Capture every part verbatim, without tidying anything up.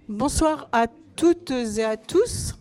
Bonsoir à toutes et à tous.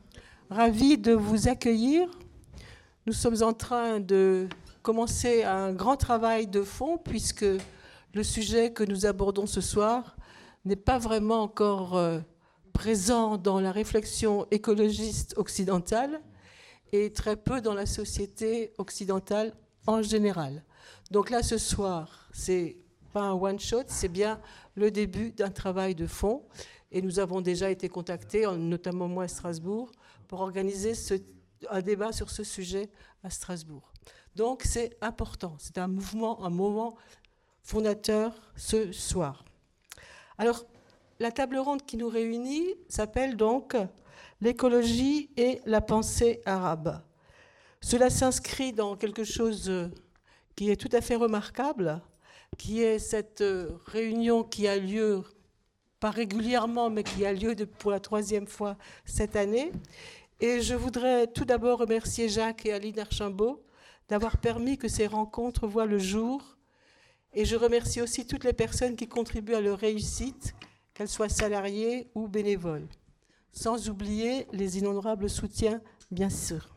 Ravi de vous accueillir. Nous sommes en train de commencer un grand travail de fond puisque le sujet que nous abordons ce soir n'est pas vraiment encore euh, présent dans la réflexion écologiste occidentale et très peu dans la société occidentale en général. Donc là, ce soir, c'est pas un one-shot, c'est bien le début d'un travail de fond. Et nous avons déjà été contactés, notamment moi à Strasbourg, pour organiser ce, un débat sur ce sujet à Strasbourg. Donc c'est important, c'est un mouvement, un moment fondateur ce soir. Alors, la table ronde qui nous réunit s'appelle donc l'écologie et la pensée arabe. Cela s'inscrit dans quelque chose qui est tout à fait remarquable, qui est cette réunion qui a lieu, pas régulièrement, mais qui a lieu de, pour la troisième fois cette année. Et je voudrais tout d'abord remercier Jacques et Aline Archambault d'avoir permis que ces rencontres voient le jour. Et je remercie aussi toutes les personnes qui contribuent à leur réussite, qu'elles soient salariées ou bénévoles. Sans oublier les innombrables soutiens, bien sûr.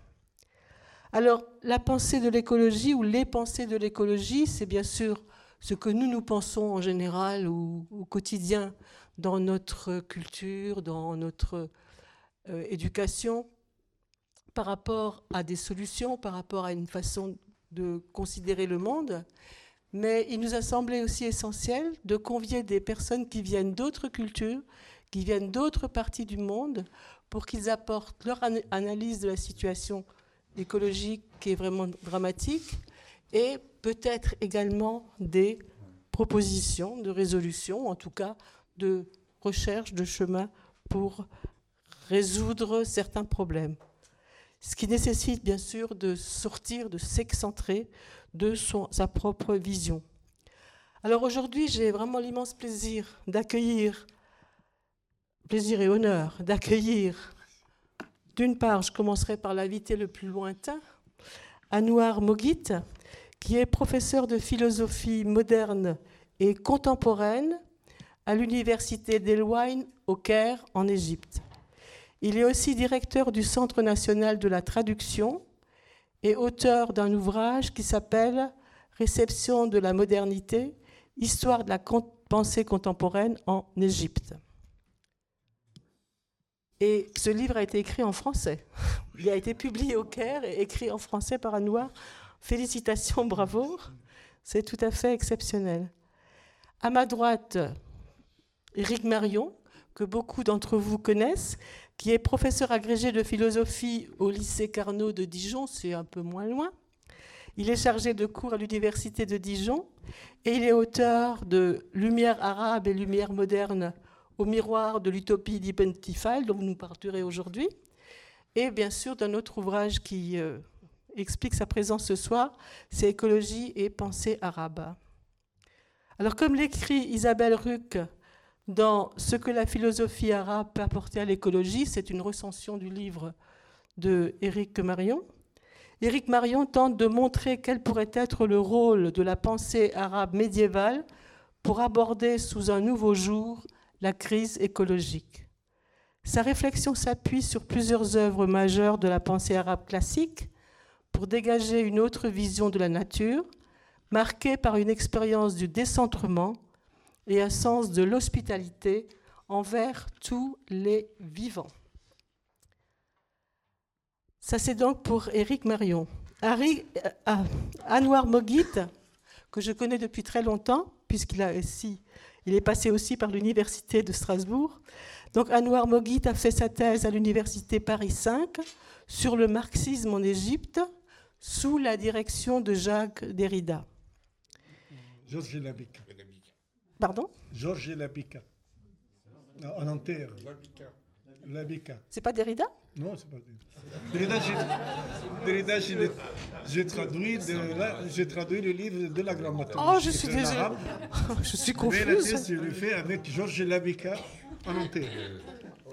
Alors, la pensée de l'écologie ou les pensées de l'écologie, c'est bien sûr ce que nous, nous pensons en général ou au quotidien dans notre culture, dans notre euh, éducation, par rapport à des solutions, par rapport à une façon de considérer le monde. Mais il nous a semblé aussi essentiel de convier des personnes qui viennent d'autres cultures, qui viennent d'autres parties du monde, pour qu'ils apportent leur an- analyse de la situation écologique qui est vraiment dramatique, et peut-être également des propositions de résolution, en tout cas de recherche de chemin pour résoudre certains problèmes. Ce qui nécessite bien sûr de sortir, de s'excentrer de son, sa propre vision. Alors aujourd'hui, j'ai vraiment l'immense plaisir d'accueillir, plaisir et honneur d'accueillir, d'une part, je commencerai par l'invité le plus lointain, Anouar Moghit, qui est professeur de philosophie moderne et contemporaine à l'université d'El-Wayn au Caire, en Égypte. Il est aussi directeur du Centre national de la traduction et auteur d'un ouvrage qui s'appelle « Réception de la modernité, histoire de la pensée contemporaine en Égypte ». Et ce livre a été écrit en français. Il a été publié au Caire et écrit en français par Anouar. Félicitations, bravo. C'est tout à fait exceptionnel. À ma droite, Éric Marion, que beaucoup d'entre vous connaissent, qui est professeur agrégé de philosophie au lycée Carnot de Dijon, c'est un peu moins loin. Il est chargé de cours à l'université de Dijon et il est auteur de Lumière arabe et lumière moderne au miroir de l'utopie d'Ibn Tifal, dont nous parlerons aujourd'hui, et bien sûr d'un autre ouvrage qui euh, explique sa présence ce soir, c'est Écologie et pensée arabe. Alors comme l'écrit Isabelle Ruck dans Ce que la philosophie arabe peut apporter à l'écologie, c'est une recension du livre de Éric Marion. Éric Marion tente de montrer quel pourrait être le rôle de la pensée arabe médiévale pour aborder sous un nouveau jour la crise écologique. Sa réflexion s'appuie sur plusieurs œuvres majeures de la pensée arabe classique pour dégager une autre vision de la nature, marquée par une expérience du décentrement et un sens de l'hospitalité envers tous les vivants. Ça, c'est donc pour Éric Marion. Harry, euh, Anouar Moghit, que je connais depuis très longtemps, puisqu'il a aussi, il est passé aussi par l'université de Strasbourg. Donc Anouar Moghit a fait sa thèse à l'université Paris cinq sur le marxisme en Égypte, sous la direction de Jacques Derrida. Georges Labica. Pardon ? Georges Labica. En Nanterre. Labica. C'est pas Derrida ? Non, c'est pas Derrida. Derrida, j'ai, j'ai, traduit de la, j'ai traduit le livre de la grammaire. Oh, je suis désolée. Je suis confuse. Mais la thèse, je l'ai fait avec Georges Labica en Nanterre.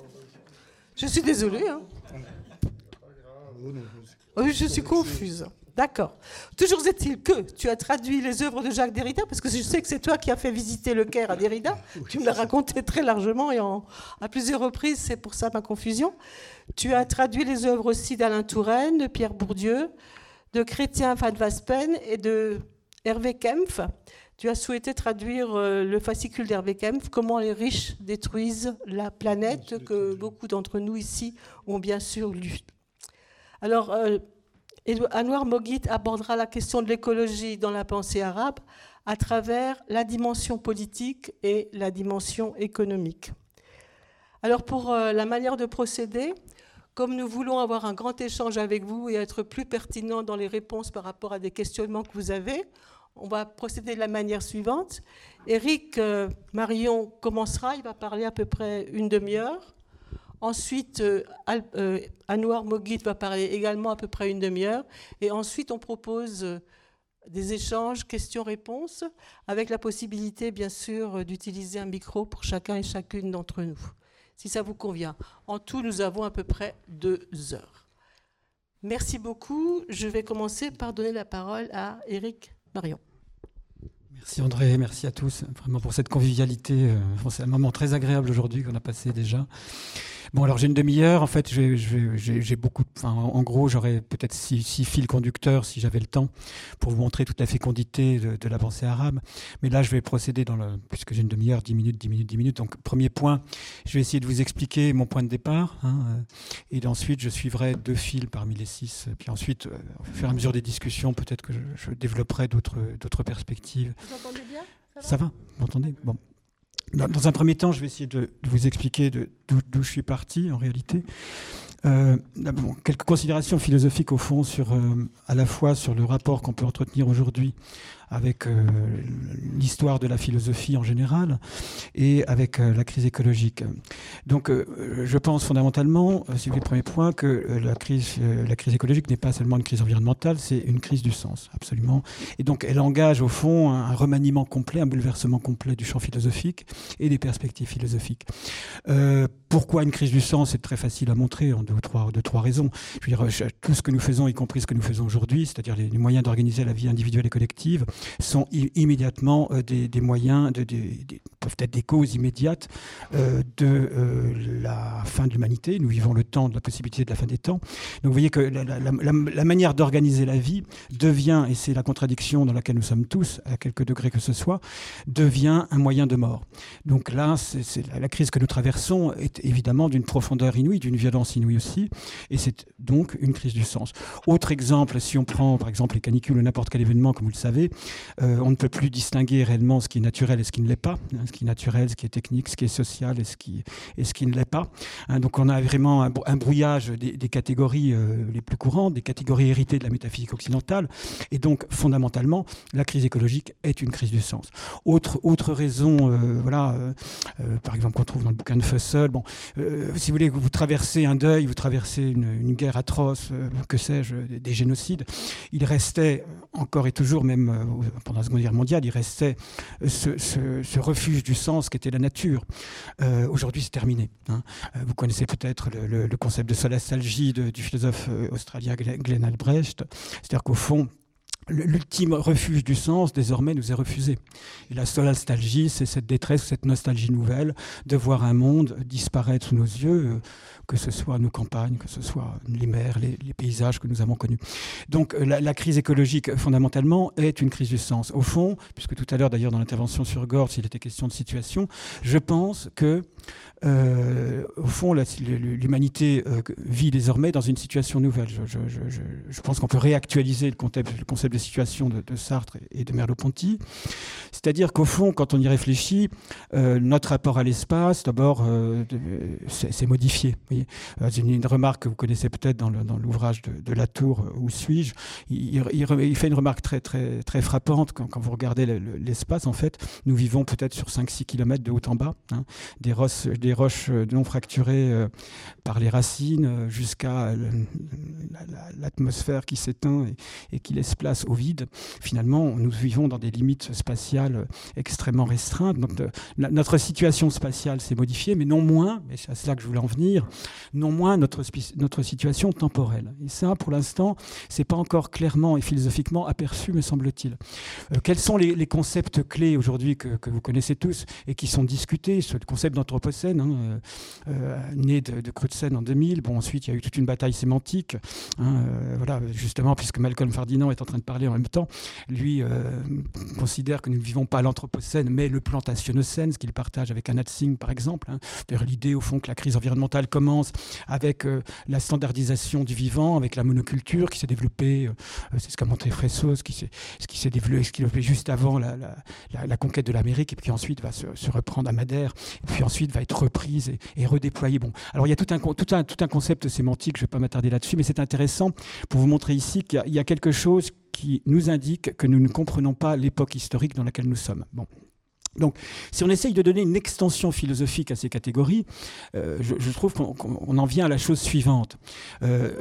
Je suis désolée. Hein. Oh, non, oui, je suis confuse. D'accord. Toujours est-il que tu as traduit les œuvres de Jacques Derrida, parce que je sais que c'est toi qui as fait visiter le Caire à Derrida. Oui, tu me l'as raconté très largement et en, à plusieurs reprises, c'est pour ça ma confusion. Tu as traduit les œuvres aussi d'Alain Touraine, de Pierre Bourdieu, de Chrétien van Waspen et de Hervé Kempf. Tu as souhaité traduire le fascicule d'Hervé Kempf, Comment les riches détruisent la planète, que beaucoup d'entre nous ici ont bien sûr lu. Alors, euh, Anouar Moghit abordera la question de l'écologie dans la pensée arabe à travers la dimension politique et la dimension économique. Alors, pour euh, la manière de procéder, comme nous voulons avoir un grand échange avec vous et être plus pertinents dans les réponses par rapport à des questionnements que vous avez, on va procéder de la manière suivante. Éric euh, Marion commencera, il va parler à peu près une demi-heure. Ensuite, euh, euh, Anouar Moghit va parler également à peu près une demi-heure. Et ensuite, on propose euh, des échanges, questions-réponses, avec la possibilité, bien sûr, d'utiliser un micro pour chacun et chacune d'entre nous, si ça vous convient. En tout, nous avons à peu près deux heures. Merci beaucoup. Je vais commencer par donner la parole à Éric Marion. Merci André, merci à tous vraiment pour cette convivialité. C'est un moment très agréable aujourd'hui qu'on a passé déjà. Bon, alors j'ai une demi-heure. En fait, j'ai, j'ai, j'ai beaucoup. Enfin, en gros, j'aurais peut-être six, six fils conducteurs si j'avais le temps pour vous montrer toute la fécondité de, de la pensée arabe. Mais là, je vais procéder dans le, puisque j'ai une demi-heure, dix minutes, dix minutes, dix minutes. Donc, premier point, je vais essayer de vous expliquer mon point de départ. Hein, et ensuite, je suivrai deux fils parmi les six. Puis ensuite, au fur et à mesure des discussions, peut-être que je, je développerai d'autres, d'autres perspectives. Vous entendez bien ? Ça va ? Ça va ? Vous m'entendez ? Bon. Dans, dans un premier temps, je vais essayer de, de vous expliquer de, d'où, d'où je suis parti en réalité. Euh, bon, quelques considérations philosophiques au fond sur, euh, à la fois sur le rapport qu'on peut entretenir aujourd'hui avec euh, l'histoire de la philosophie en général et avec euh, la crise écologique. Donc euh, je pense fondamentalement, euh, si vous voulez, le premier point, que euh, la, crise, euh, la crise écologique n'est pas seulement une crise environnementale, c'est une crise du sens, absolument. Et donc elle engage au fond un, un remaniement complet, un bouleversement complet du champ philosophique et des perspectives philosophiques. Euh, pourquoi une crise du sens ? C'est très facile à montrer en deux ou trois, deux, trois raisons. Je veux dire, tout ce que nous faisons, y compris ce que nous faisons aujourd'hui, c'est-à-dire les, les moyens d'organiser la vie individuelle et collective, sont i- immédiatement euh, des, des moyens, de, de, de, peuvent être des causes immédiates euh, de euh, la fin de l'humanité. Nous vivons le temps de la possibilité de la fin des temps. Donc vous voyez que la, la, la, la manière d'organiser la vie devient, et c'est la contradiction dans laquelle nous sommes tous, à quelque degré que ce soit, devient un moyen de mort. Donc là, c'est, c'est la, la crise que nous traversons est évidemment d'une profondeur inouïe, d'une violence inouïe aussi, et c'est donc une crise du sens. Autre exemple, si on prend par exemple les canicules ou n'importe quel événement, comme vous le savez, euh, on ne peut plus distinguer réellement ce qui est naturel et ce qui ne l'est pas, hein, ce qui est naturel, ce qui est technique, ce qui est social et ce qui, et ce qui ne l'est pas. Hein, donc on a vraiment un, un brouillage des, des catégories euh, les plus courantes, des catégories héritées de la métaphysique occidentale, et donc fondamentalement, la crise écologique est une crise du sens. Autre, autre raison, euh, voilà, euh, euh, par exemple qu'on trouve dans le bouquin de Fussell, bon, euh, si vous voulez, vous traversez un deuil, vous traversez une, une guerre atroce, euh, que sais-je, des, des génocides, il restait encore et toujours, même euh, pendant la Seconde Guerre mondiale, il restait ce, ce, ce refuge du sens qu'était la nature. Euh, aujourd'hui, c'est terminé. Hein. Euh, vous connaissez peut-être le, le, le concept de solastalgie de, du philosophe australien Glenn Albrecht, c'est-à-dire qu'au fond, l'ultime refuge du sens, désormais, nous est refusé. Et la solastalgie, c'est cette détresse, cette nostalgie nouvelle de voir un monde disparaître sous nos yeux, que ce soit nos campagnes, que ce soit les mers, les, les paysages que nous avons connus. Donc la, la crise écologique, fondamentalement, est une crise du sens. Au fond, puisque tout à l'heure, d'ailleurs, dans l'intervention sur Gortz, il était question de situation, je pense que, euh, au fond, la, l'humanité euh, vit désormais dans une situation nouvelle. Je, je, je, je pense qu'on peut réactualiser le concept, le concept de situation de, de Sartre et de Merleau-Ponty. C'est-à-dire qu'au fond, quand on y réfléchit, euh, notre rapport à l'espace, d'abord, euh, c'est, c'est modifié. Vous voyez, c'est une, une remarque que vous connaissez peut-être dans, le, dans l'ouvrage de, de Latour, euh, Où suis-je ? il, il, il fait une remarque très, très, très frappante quand, quand vous regardez le, le, l'espace. En fait, nous vivons peut-être sur cinq six kilomètres de haut en bas, hein, des, roches, des roches non fracturées capturé euh, par les racines euh, jusqu'à l'atmosphère qui s'éteint et, et qui laisse place au vide. Finalement, nous vivons dans des limites spatiales extrêmement restreintes. Donc, de, la, notre situation spatiale s'est modifiée, mais non moins, et c'est à cela que je voulais en venir, non moins notre, notre situation temporelle. Et ça, pour l'instant, c'est pas encore clairement et philosophiquement aperçu, me semble-t-il. Euh, quels sont les, les concepts clés aujourd'hui que, que vous connaissez tous et qui sont discutés? Ce concept d'anthropocène, hein, euh, euh, né de, de Crutzen en deux mille. Bon, ensuite, il y a eu toute une bataille sémantique. Hein, euh, voilà, justement, puisque Malcolm Ferdinand est en train de parler en même temps, lui euh, considère que nous ne vivons pas l'anthropocène, mais le plantationocène, ce qu'il partage avec Anat Singh, par exemple. Hein. C'est-à-dire l'idée, au fond, que la crise environnementale commence avec euh, la standardisation du vivant, avec la monoculture qui s'est développée, euh, c'est ce qu'a montré Fresso, ce qui s'est, ce qui s'est développé, ce qui développé juste avant la, la, la, la conquête de l'Amérique, et puis ensuite va se, se reprendre à Madère, et puis ensuite va être reprise et, et redéployée. Bon. Alors il y a tout un, tout un, tout un concept sémantique, je ne vais pas m'attarder là-dessus, mais c'est intéressant pour vous montrer ici qu'il y a, il y a quelque chose qui nous indique que nous ne comprenons pas l'époque historique dans laquelle nous sommes. Bon. Donc, si on essaye de donner une extension philosophique à ces catégories, euh, je, je trouve qu'on, qu'on en vient à la chose suivante. Euh,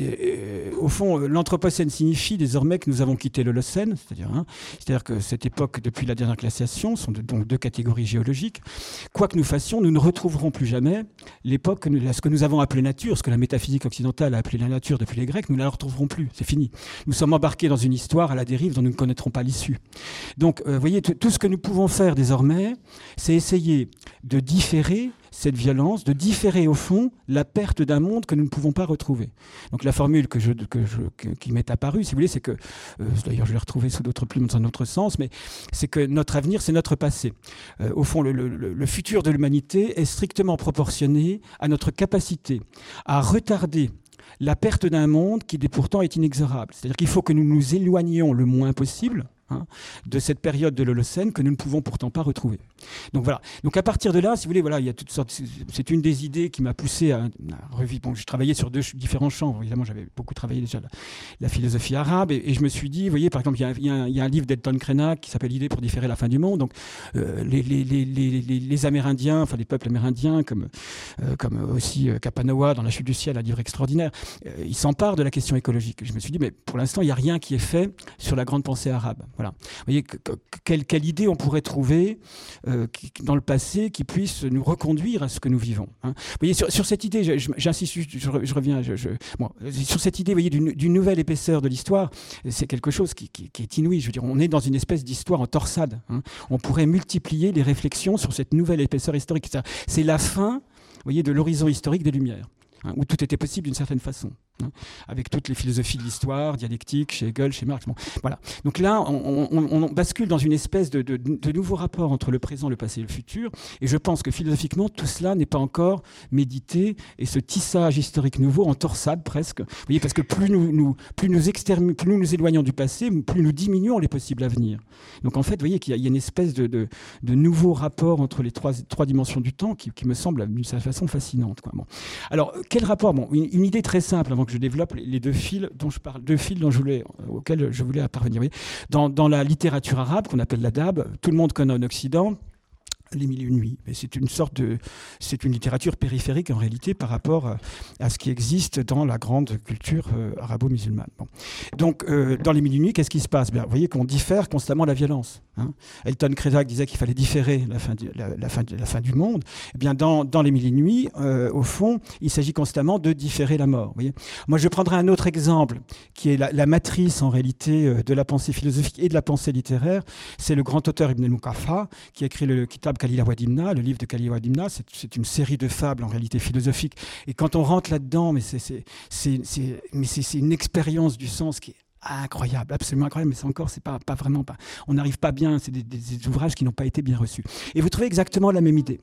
euh, au fond, l'anthropocène signifie désormais que nous avons quitté l'Holocène, c'est-à-dire, hein, c'est-à-dire que cette époque, depuis la dernière glaciation, sont de, donc deux catégories géologiques. Quoi que nous fassions, nous ne retrouverons plus jamais l'époque, que nous, ce que nous avons appelé nature, ce que la métaphysique occidentale a appelé la nature depuis les Grecs, nous ne la retrouverons plus, c'est fini. Nous sommes embarqués dans une histoire à la dérive dont nous ne connaîtrons pas l'issue. Donc, vous euh, voyez, t- tout ce que nous pouvons faire désormais, c'est essayer de différer cette violence, de différer au fond la perte d'un monde que nous ne pouvons pas retrouver. Donc la formule que je, que je, que, qui m'est apparue, si vous voulez, c'est que, euh, d'ailleurs je l'ai retrouvée sous d'autres plumes dans un autre sens, mais c'est que notre avenir, c'est notre passé. Euh, au fond, le, le, le futur de l'humanité est strictement proportionné à notre capacité à retarder la perte d'un monde qui pourtant est inexorable. C'est-à-dire qu'il faut que nous nous éloignions le moins possible, Hein, de cette période de l'Holocène que nous ne pouvons pourtant pas retrouver. Donc voilà. Donc à partir de là, si vous voulez, voilà, il y a toutes sortes. C'est une des idées qui m'a poussé à, à revivre. Bon, je travaillais sur deux différents champs. Évidemment, j'avais beaucoup travaillé déjà la, la philosophie arabe, et, et je me suis dit, vous voyez, par exemple, il y a, il y a, un, il y a un livre d'Elton Krenak qui s'appelle L'idée pour différer la fin du monde. Donc euh, les, les, les, les, les, les Amérindiens, enfin les peuples amérindiens, comme euh, comme aussi euh, Kapanoa dans La Chute du ciel, un livre extraordinaire, euh, ils s'emparent de la question écologique. Je me suis dit, mais pour l'instant, il n'y a rien qui est fait sur la grande pensée arabe. Voilà. Vous voyez, quelle, quelle idée on pourrait trouver euh, qui, dans le passé qui puisse nous reconduire à ce que nous vivons. Hein. Vous voyez, sur, sur cette idée, j'insiste, je, je, je reviens, je, je, bon, sur cette idée, vous voyez, d'une, d'une nouvelle épaisseur de l'histoire, c'est quelque chose qui, qui, qui est inouï. Je veux dire, on est dans une espèce d'histoire en torsade. Hein. On pourrait multiplier les réflexions sur cette nouvelle épaisseur historique. C'est la fin, vous voyez, de l'horizon historique des Lumières. Hein, où tout était possible d'une certaine façon, hein, avec toutes les philosophies de l'histoire, dialectique, chez Hegel, chez Marx. Bon, voilà. Donc là, on, on, on bascule dans une espèce de, de, de nouveau rapport entre le présent, le passé et le futur, et je pense que philosophiquement, tout cela n'est pas encore médité, et ce tissage historique nouveau, en torsade presque, vous voyez, parce que plus nous, nous, plus nous, extermi- plus nous nous éloignons du passé, plus nous diminuons les possibles avenirs. Donc en fait, vous voyez qu'il y a, il y a une espèce de, de, de nouveau rapport entre les trois, trois dimensions du temps qui, qui me semble d'une certaine façon fascinante, quoi. Bon. Alors, quel rapport? Bon, une, une idée très simple avant que je développe les, les deux fils dont je parle, deux fils dont je voulais, auxquels je voulais parvenir. Dans, dans la littérature arabe qu'on appelle l'adab, tout le monde connaît en Occident les mille et une nuits. Mais c'est une sorte de, c'est une littérature périphérique en réalité par rapport à ce qui existe dans la grande culture euh, arabo-musulmane. Bon. Donc, euh, dans les mille et une nuits, qu'est-ce qui se passe? Bien, vous voyez qu'on diffère constamment la violence. Hein. Elton Krenak disait qu'il fallait différer la fin du, la, la fin, la fin du monde. Eh bien, dans, dans les mille et une nuits, euh, au fond, il s'agit constamment de différer la mort. Vous voyez. Moi, je prendrai un autre exemple qui est la, la matrice en réalité de la pensée philosophique et de la pensée littéraire. C'est le grand auteur Ibn al-Muqaffa qui a écrit le, le Kitab Khalila wa Dimna, le livre de Khalila wa Dimna, c'est, c'est une série de fables en réalité philosophiques. Et quand on rentre là-dedans, mais c'est, c'est, c'est, c'est, mais c'est, c'est une expérience du sens qui est incroyable, absolument incroyable, mais c'est encore, c'est pas, pas vraiment pas. On n'arrive pas bien, c'est des, des, des ouvrages qui n'ont pas été bien reçus. Et vous trouvez exactement la même idée.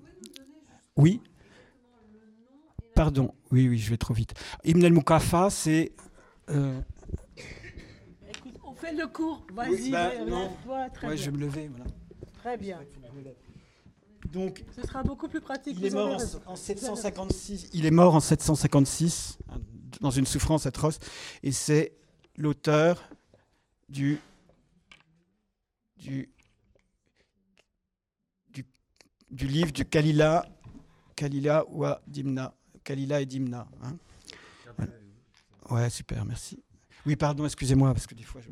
Oui. Pardon, oui, oui, je vais trop vite. Ibn al-Muqaffa, c'est. Euh... Écoute, on fait le cours, vas-y, oui, bah, lève-toi, très ouais, bien. je vais me lever, voilà. Très bien. Donc, ce sera beaucoup plus pratique. Il est mort en, en sept cent cinquante-six. Il est mort en sept cent cinquante-six dans une souffrance atroce, et c'est l'auteur du du du, du livre du Khalila Kalila wa Dimna. Kalila et Dimna. Hein. Voilà. Ouais, super, merci. Oui, pardon, excusez-moi, parce que des fois... Je...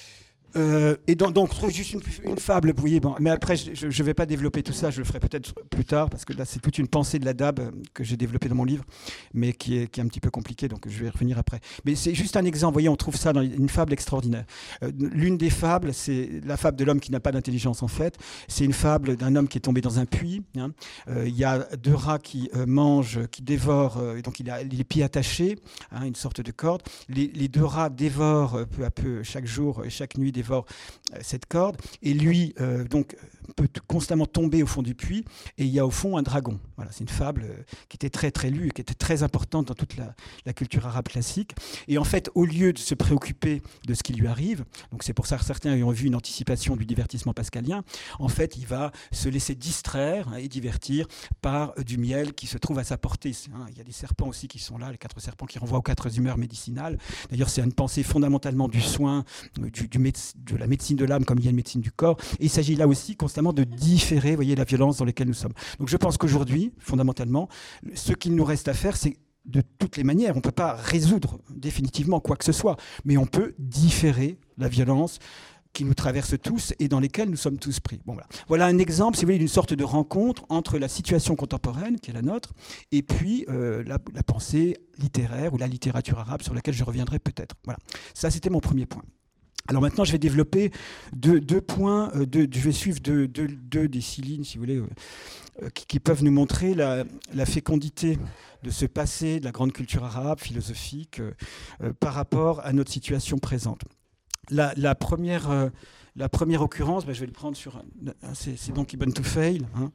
Euh, et donc, donc, on trouve juste une, une fable, vous voyez, bon, mais après, je ne vais pas développer tout ça, je le ferai peut-être plus tard, parce que là, c'est toute une pensée de l'adab que j'ai développée dans mon livre, mais qui est, qui est un petit peu compliquée, donc je vais y revenir après. Mais c'est juste un exemple, vous voyez, on trouve ça dans une fable extraordinaire. Euh, l'une des fables, c'est la fable de l'homme qui n'a pas d'intelligence, en fait. C'est une fable d'un homme qui est tombé dans un puits. Hein. Euh, il y a deux rats qui euh, mangent, qui dévorent, euh, donc il a les pieds attachés, hein, une sorte de corde. Les, les deux rats dévorent euh, peu à peu, chaque jour et chaque nuit, dévore cette corde, et lui euh, donc peut constamment tomber au fond du puits, et il y a au fond un dragon. Voilà, c'est une fable euh, qui était très très lue, qui était très importante dans toute la, la culture arabe classique. Et en fait, au lieu de se préoccuper de ce qui lui arrive, donc c'est pour ça que certains ont vu une anticipation du divertissement pascalien, en fait, il va se laisser distraire, hein, et divertir par euh, du miel qui se trouve à sa portée. Hein, il y a des serpents aussi qui sont là, les quatre serpents qui renvoient aux quatre humeurs médicinales. D'ailleurs, c'est une pensée fondamentalement du soin, euh, du, du médecin, de la médecine de l'âme comme il y a une médecine du corps. Et il s'agit là aussi constamment de différer, voyez, la violence dans laquelle nous sommes. Donc je pense qu'aujourd'hui, fondamentalement, ce qu'il nous reste à faire, c'est de toutes les manières, on ne peut pas résoudre définitivement quoi que ce soit, mais on peut différer la violence qui nous traverse tous et dans lesquels nous sommes tous pris. Bon, voilà. Voilà un exemple, si vous voulez, d'une sorte de rencontre entre la situation contemporaine, qui est la nôtre, et puis euh, la, la pensée littéraire ou la littérature arabe, sur laquelle je reviendrai peut-être. Voilà. Ça, c'était mon premier point. Alors maintenant, je vais développer deux, deux points, euh, deux, je vais suivre deux, deux, deux des six lignes, si vous voulez, euh, qui, qui peuvent nous montrer la, la fécondité de ce passé de la grande culture arabe, philosophique, euh, euh, par rapport à notre situation présente. La, la, première, euh, la première occurrence, ben, je vais le prendre sur... Un, c'est, c'est donc Ibn Tufayl. Hein.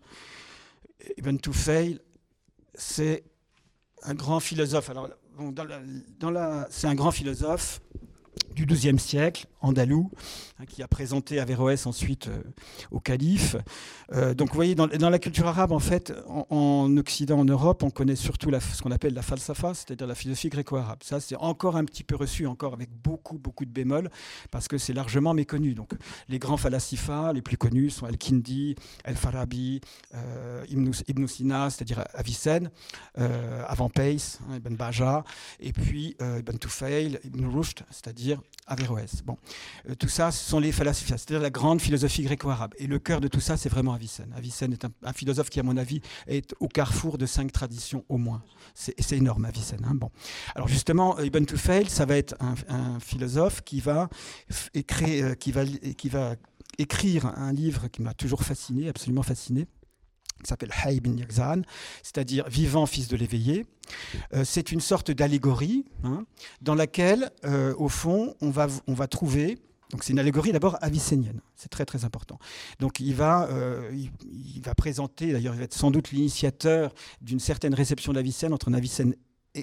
Ibn Tufayl, c'est un grand philosophe. Alors, bon, dans la, dans la, c'est un grand philosophe du douzième siècle, andalou, hein, qui a présenté Averroès ensuite euh, au calife. Euh, donc vous voyez, dans, dans la culture arabe, en fait, en, en Occident, en Europe, on connaît surtout la, ce qu'on appelle la falsafa, c'est-à-dire la philosophie gréco-arabe. Ça, c'est encore un petit peu reçu, encore avec beaucoup, beaucoup de bémols, parce que c'est largement méconnu. Donc les grands falasifa, les plus connus, sont Al-Kindi, Al-Farabi, euh, Ibn, Ibn Sina, c'est-à-dire Avicenne, euh, avant Pace, hein, Ibn Baja, et puis euh, Ibn Tufayl, Ibn Rushd, c'est-à-dire Averroès. Bon, euh, tout ça, ce sont les falasifa, c'est-à-dire la grande philosophie gréco-arabe. Et le cœur de tout ça, c'est vraiment Avicenne. Avicenne est un, un philosophe qui, à mon avis, est au carrefour de cinq traditions au moins. C'est, c'est énorme, Avicenne. Hein, bon. Alors justement, Ibn Tufayl, ça va être un, un philosophe qui va, écrire, euh, qui, va, qui va écrire un livre qui m'a toujours fasciné, absolument fasciné, qui s'appelle Hayy bin Yaqzan, c'est-à-dire vivant fils de l'éveillé. Euh, c'est une sorte d'allégorie, hein, dans laquelle, euh, au fond, on va, on va trouver... Donc c'est une allégorie d'abord avicénienne, c'est très très important. Donc il va, euh, il, il va présenter, d'ailleurs il va être sans doute l'initiateur d'une certaine réception d'Avicenne entre un Avicenne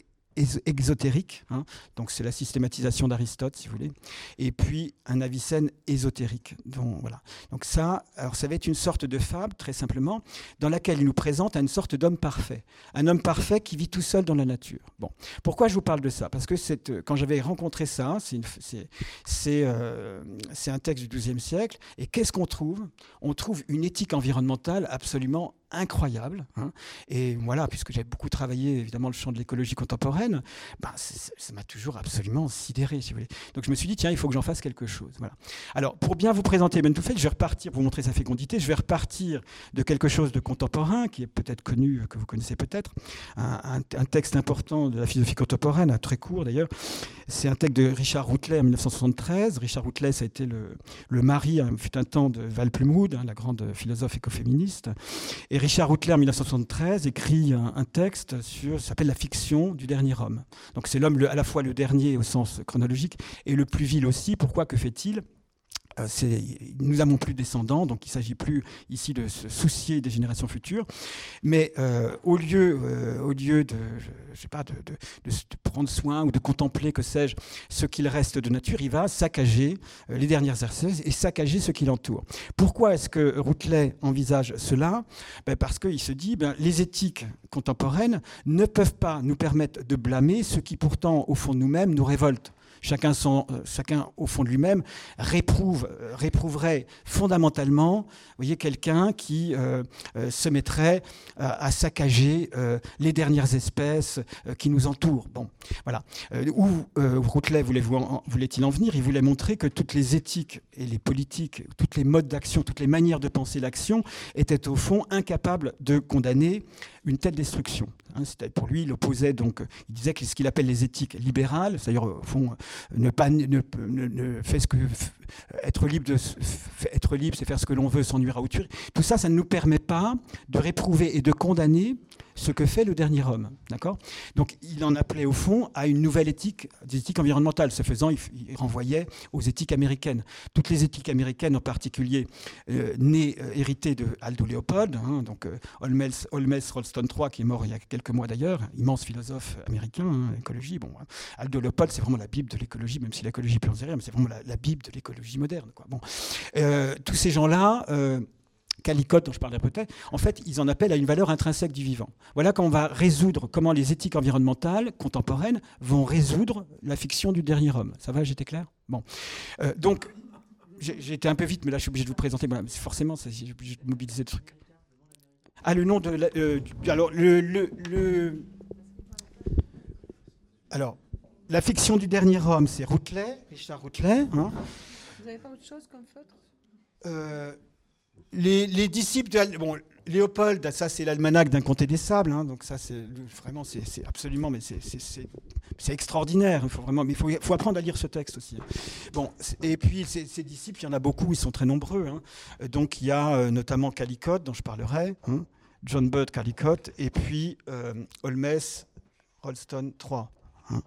exotérique, hein, donc c'est la systématisation d'Aristote, si vous voulez, et puis un Avicenne ésotérique. Donc, voilà. Donc ça, alors ça va être une sorte de fable, très simplement, dans laquelle il nous présente une sorte d'homme parfait, un homme parfait qui vit tout seul dans la nature. Bon, pourquoi je vous parle de ça ? Parce que cette, quand j'avais rencontré ça, c'est, une, c'est, c'est, euh, c'est un texte du douzième siècle, et qu'est-ce qu'on trouve ? On trouve une éthique environnementale absolument incroyable, hein. Et voilà, puisque j'ai beaucoup travaillé évidemment le champ de l'écologie contemporaine, ben, c'est, ça m'a toujours absolument sidéré, si vous voulez. Donc je me suis dit, tiens, il faut que j'en fasse quelque chose. Voilà. Alors, pour bien vous présenter Ibn Tufayl, je vais repartir, pour vous montrer sa fécondité, je vais repartir de quelque chose de contemporain, qui est peut-être connu, que vous connaissez peut-être, un, un, un texte important de la philosophie contemporaine, très court d'ailleurs. C'est un texte de Richard Routelet en dix-neuf cent soixante-treize. Richard Routelet, ça a été le, le mari, hein, fut un temps, de Val Plumwood, hein, la grande philosophe écoféministe. Et Richard Routelet, en dix-neuf cent soixante-treize, écrit un, un texte sur, ça s'appelle La fiction du dernier homme. Donc c'est l'homme le, à la fois le dernier au sens chronologique et le plus vil aussi. Pourquoi ? Que fait-il ? Euh, c'est, nous n'avons plus de descendants, donc il ne s'agit plus ici de se soucier des générations futures. Mais euh, au lieu, euh, au lieu de, je, je sais pas, de, de, de, de prendre soin ou de contempler, que sais-je, ce qu'il reste de nature, il va saccager euh, les dernières herbeuses et saccager ce qui l'entoure. Pourquoi est-ce que Routelet envisage cela ? Ben parce qu'il se dit, ben, les éthiques contemporaines ne peuvent pas nous permettre de blâmer ce qui pourtant, au fond de nous-mêmes, nous révolte. chacun, son, euh, chacun au fond de lui-même, réprouve, euh, réprouverait fondamentalement, vous voyez, quelqu'un qui euh, euh, se mettrait euh, à saccager euh, les dernières espèces euh, qui nous entourent. Bon, voilà. Euh, où euh, Routlet voulait-il en, voulait-il en venir? Il voulait montrer que toutes les éthiques et les politiques, toutes les modes d'action, toutes les manières de penser l'action étaient au fond incapables de condamner une telle destruction. Hein, pour lui, il opposait donc, il disait que ce qu'il appelle les éthiques libérales, c'est-à-dire au fond, ne pas ne, ne, ne fait ce que être libre, de, être libre, c'est faire ce que l'on veut sans nuire à autrui. Tout ça, ça ne nous permet pas de réprouver et de condamner ce que fait le dernier homme, d'accord ? Donc, il en appelait au fond à une nouvelle éthique, des éthiques environnementales. Ce faisant, il, il renvoyait aux éthiques américaines. Toutes les éthiques américaines, en particulier, euh, nées, euh, héritées de Aldo Leopold, hein, donc euh, Holmes, Holmes Rolston trois, qui est mort il y a quelques mois d'ailleurs, immense philosophe américain, hein, écologie. Bon, hein. Aldo Leopold, c'est vraiment la Bible de l'écologie, même si l'écologie pure c'est rien, mais c'est vraiment la, la Bible de l'écologie moderne, quoi. Bon, euh, tous ces gens-là. Euh, Calicotte, dont je parlerai peut-être, en fait, ils en appellent à une valeur intrinsèque du vivant. Voilà comment on va résoudre, comment les éthiques environnementales contemporaines vont résoudre la fiction du dernier homme. Ça va, j'étais clair ? Bon. Euh, donc, j'ai, j'ai été un peu vite, mais là, je suis obligé de vous présenter. Voilà, forcément, ça, j'ai obligé de mobiliser le truc. Ah, le nom de... La, euh, du, alors, le, le, le... Alors, la fiction du dernier homme, c'est Routlet, Richard Routlet. Hein. Vous n'avez pas autre chose comme feutre ? euh, Les, les disciples de bon, Léopold, ça c'est l'almanach d'un comté des sables, hein, donc ça c'est vraiment c'est, c'est absolument mais c'est, c'est, c'est, c'est extraordinaire. Il faut vraiment, mais il faut, faut apprendre à lire ce texte aussi. Bon, et puis ces, ces disciples, il y en a beaucoup, ils sont très nombreux. Hein. Donc il y a euh, notamment Calicotte, dont je parlerai, hein, John Budd Calicotte, et puis euh, Holmes Rolston trois. Hein.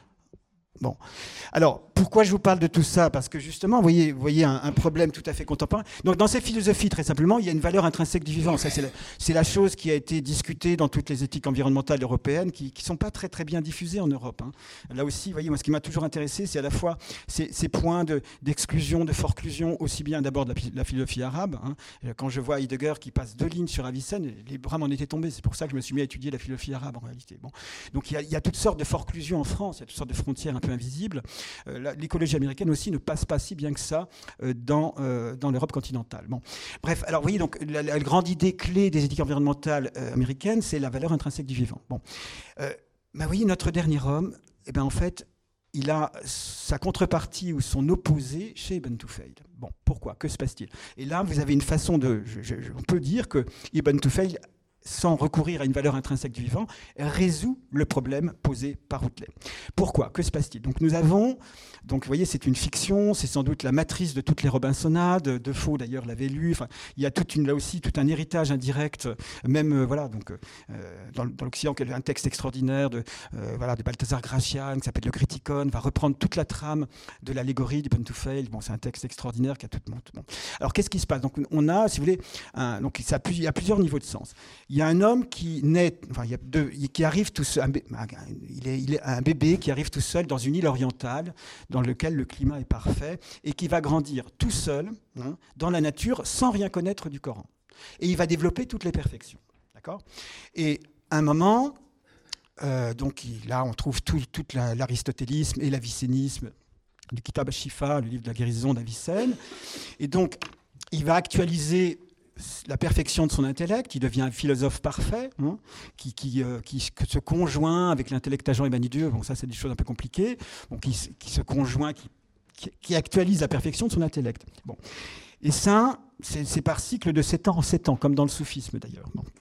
Bon, alors pourquoi je vous parle de tout ça ? Parce que justement, vous voyez, vous voyez un, un problème tout à fait contemporain. Donc dans ces philosophies, très simplement, il y a une valeur intrinsèque du vivant. Ça, c'est, la, c'est la chose qui a été discutée dans toutes les éthiques environnementales européennes, qui ne sont pas très très bien diffusées en Europe. Hein. Là aussi, vous voyez, moi, ce qui m'a toujours intéressé, c'est à la fois ces, ces points de, d'exclusion, de forclusion, aussi bien d'abord de la, la philosophie arabe. Hein. Quand je vois Heidegger qui passe deux lignes sur Avicenne, les bras m'en étaient tombés. C'est pour ça que je me suis mis à étudier la philosophie arabe en réalité. Bon. Donc il y, a, il y a toutes sortes de forclusions en France, il y a toutes sortes de frontières un peu invisibles. Euh, la, l'écologie américaine aussi ne passe pas si bien que ça euh, dans, euh, dans l'Europe continentale. Bon. Bref, alors vous voyez, donc, la, la grande idée clé des éthiques environnementales euh, américaines, c'est la valeur intrinsèque du vivant. Bon. Euh, bah, vous voyez, notre dernier homme, eh ben, en fait, il a sa contrepartie ou son opposé chez Ibn Tufayl. Bon, pourquoi ? Que se passe-t-il ? Et là, vous avez une façon de... Je, je, on peut dire que Ibn Tufayl, sans recourir à une valeur intrinsèque du vivant, résout le problème posé par Routlet. Pourquoi ? Que se passe-t-il ? Donc nous avons, donc vous voyez, c'est une fiction, c'est sans doute la matrice de toutes les Robinsonades. Defoe d'ailleurs l'avait lu. Enfin, il y a toute une, là aussi tout un héritage indirect, même euh, voilà, donc euh, dans, dans l'Occident, il y a un texte extraordinaire de euh, voilà de Balthazar Gracian qui s'appelle Le Criticon, va reprendre toute la trame de l'allégorie d'Ibn Tufayl. Bon, c'est un texte extraordinaire qui a tout le monde. Bon. Alors qu'est-ce qui se passe ? Donc on a, si vous voulez, un, donc ça, il y a plusieurs niveaux de sens. Il y a un homme qui naît, enfin, il y a deux, qui arrive tout seul, il est, il est un bébé qui arrive tout seul dans une île orientale dans laquelle le climat est parfait et qui va grandir tout seul hein, dans la nature sans rien connaître du Coran. Et il va développer toutes les perfections. D'accord ? Et à un moment, euh, donc là on trouve tout, tout la, l'aristotélisme et l'avicénisme du Kitab al-Shifa, le livre de la guérison d'Avicenne. Et donc il va actualiser la perfection de son intellect, il devient un philosophe parfait, hein, qui, qui, euh, qui se conjoint avec l'intellect agent émanidieux, bon ça c'est des choses un peu compliquées, bon, qui, qui se conjoint, qui, qui, qui actualise la perfection de son intellect. Bon. Et ça, c'est, c'est par cycle de sept ans en sept ans, comme dans le soufisme d'ailleurs. Bon.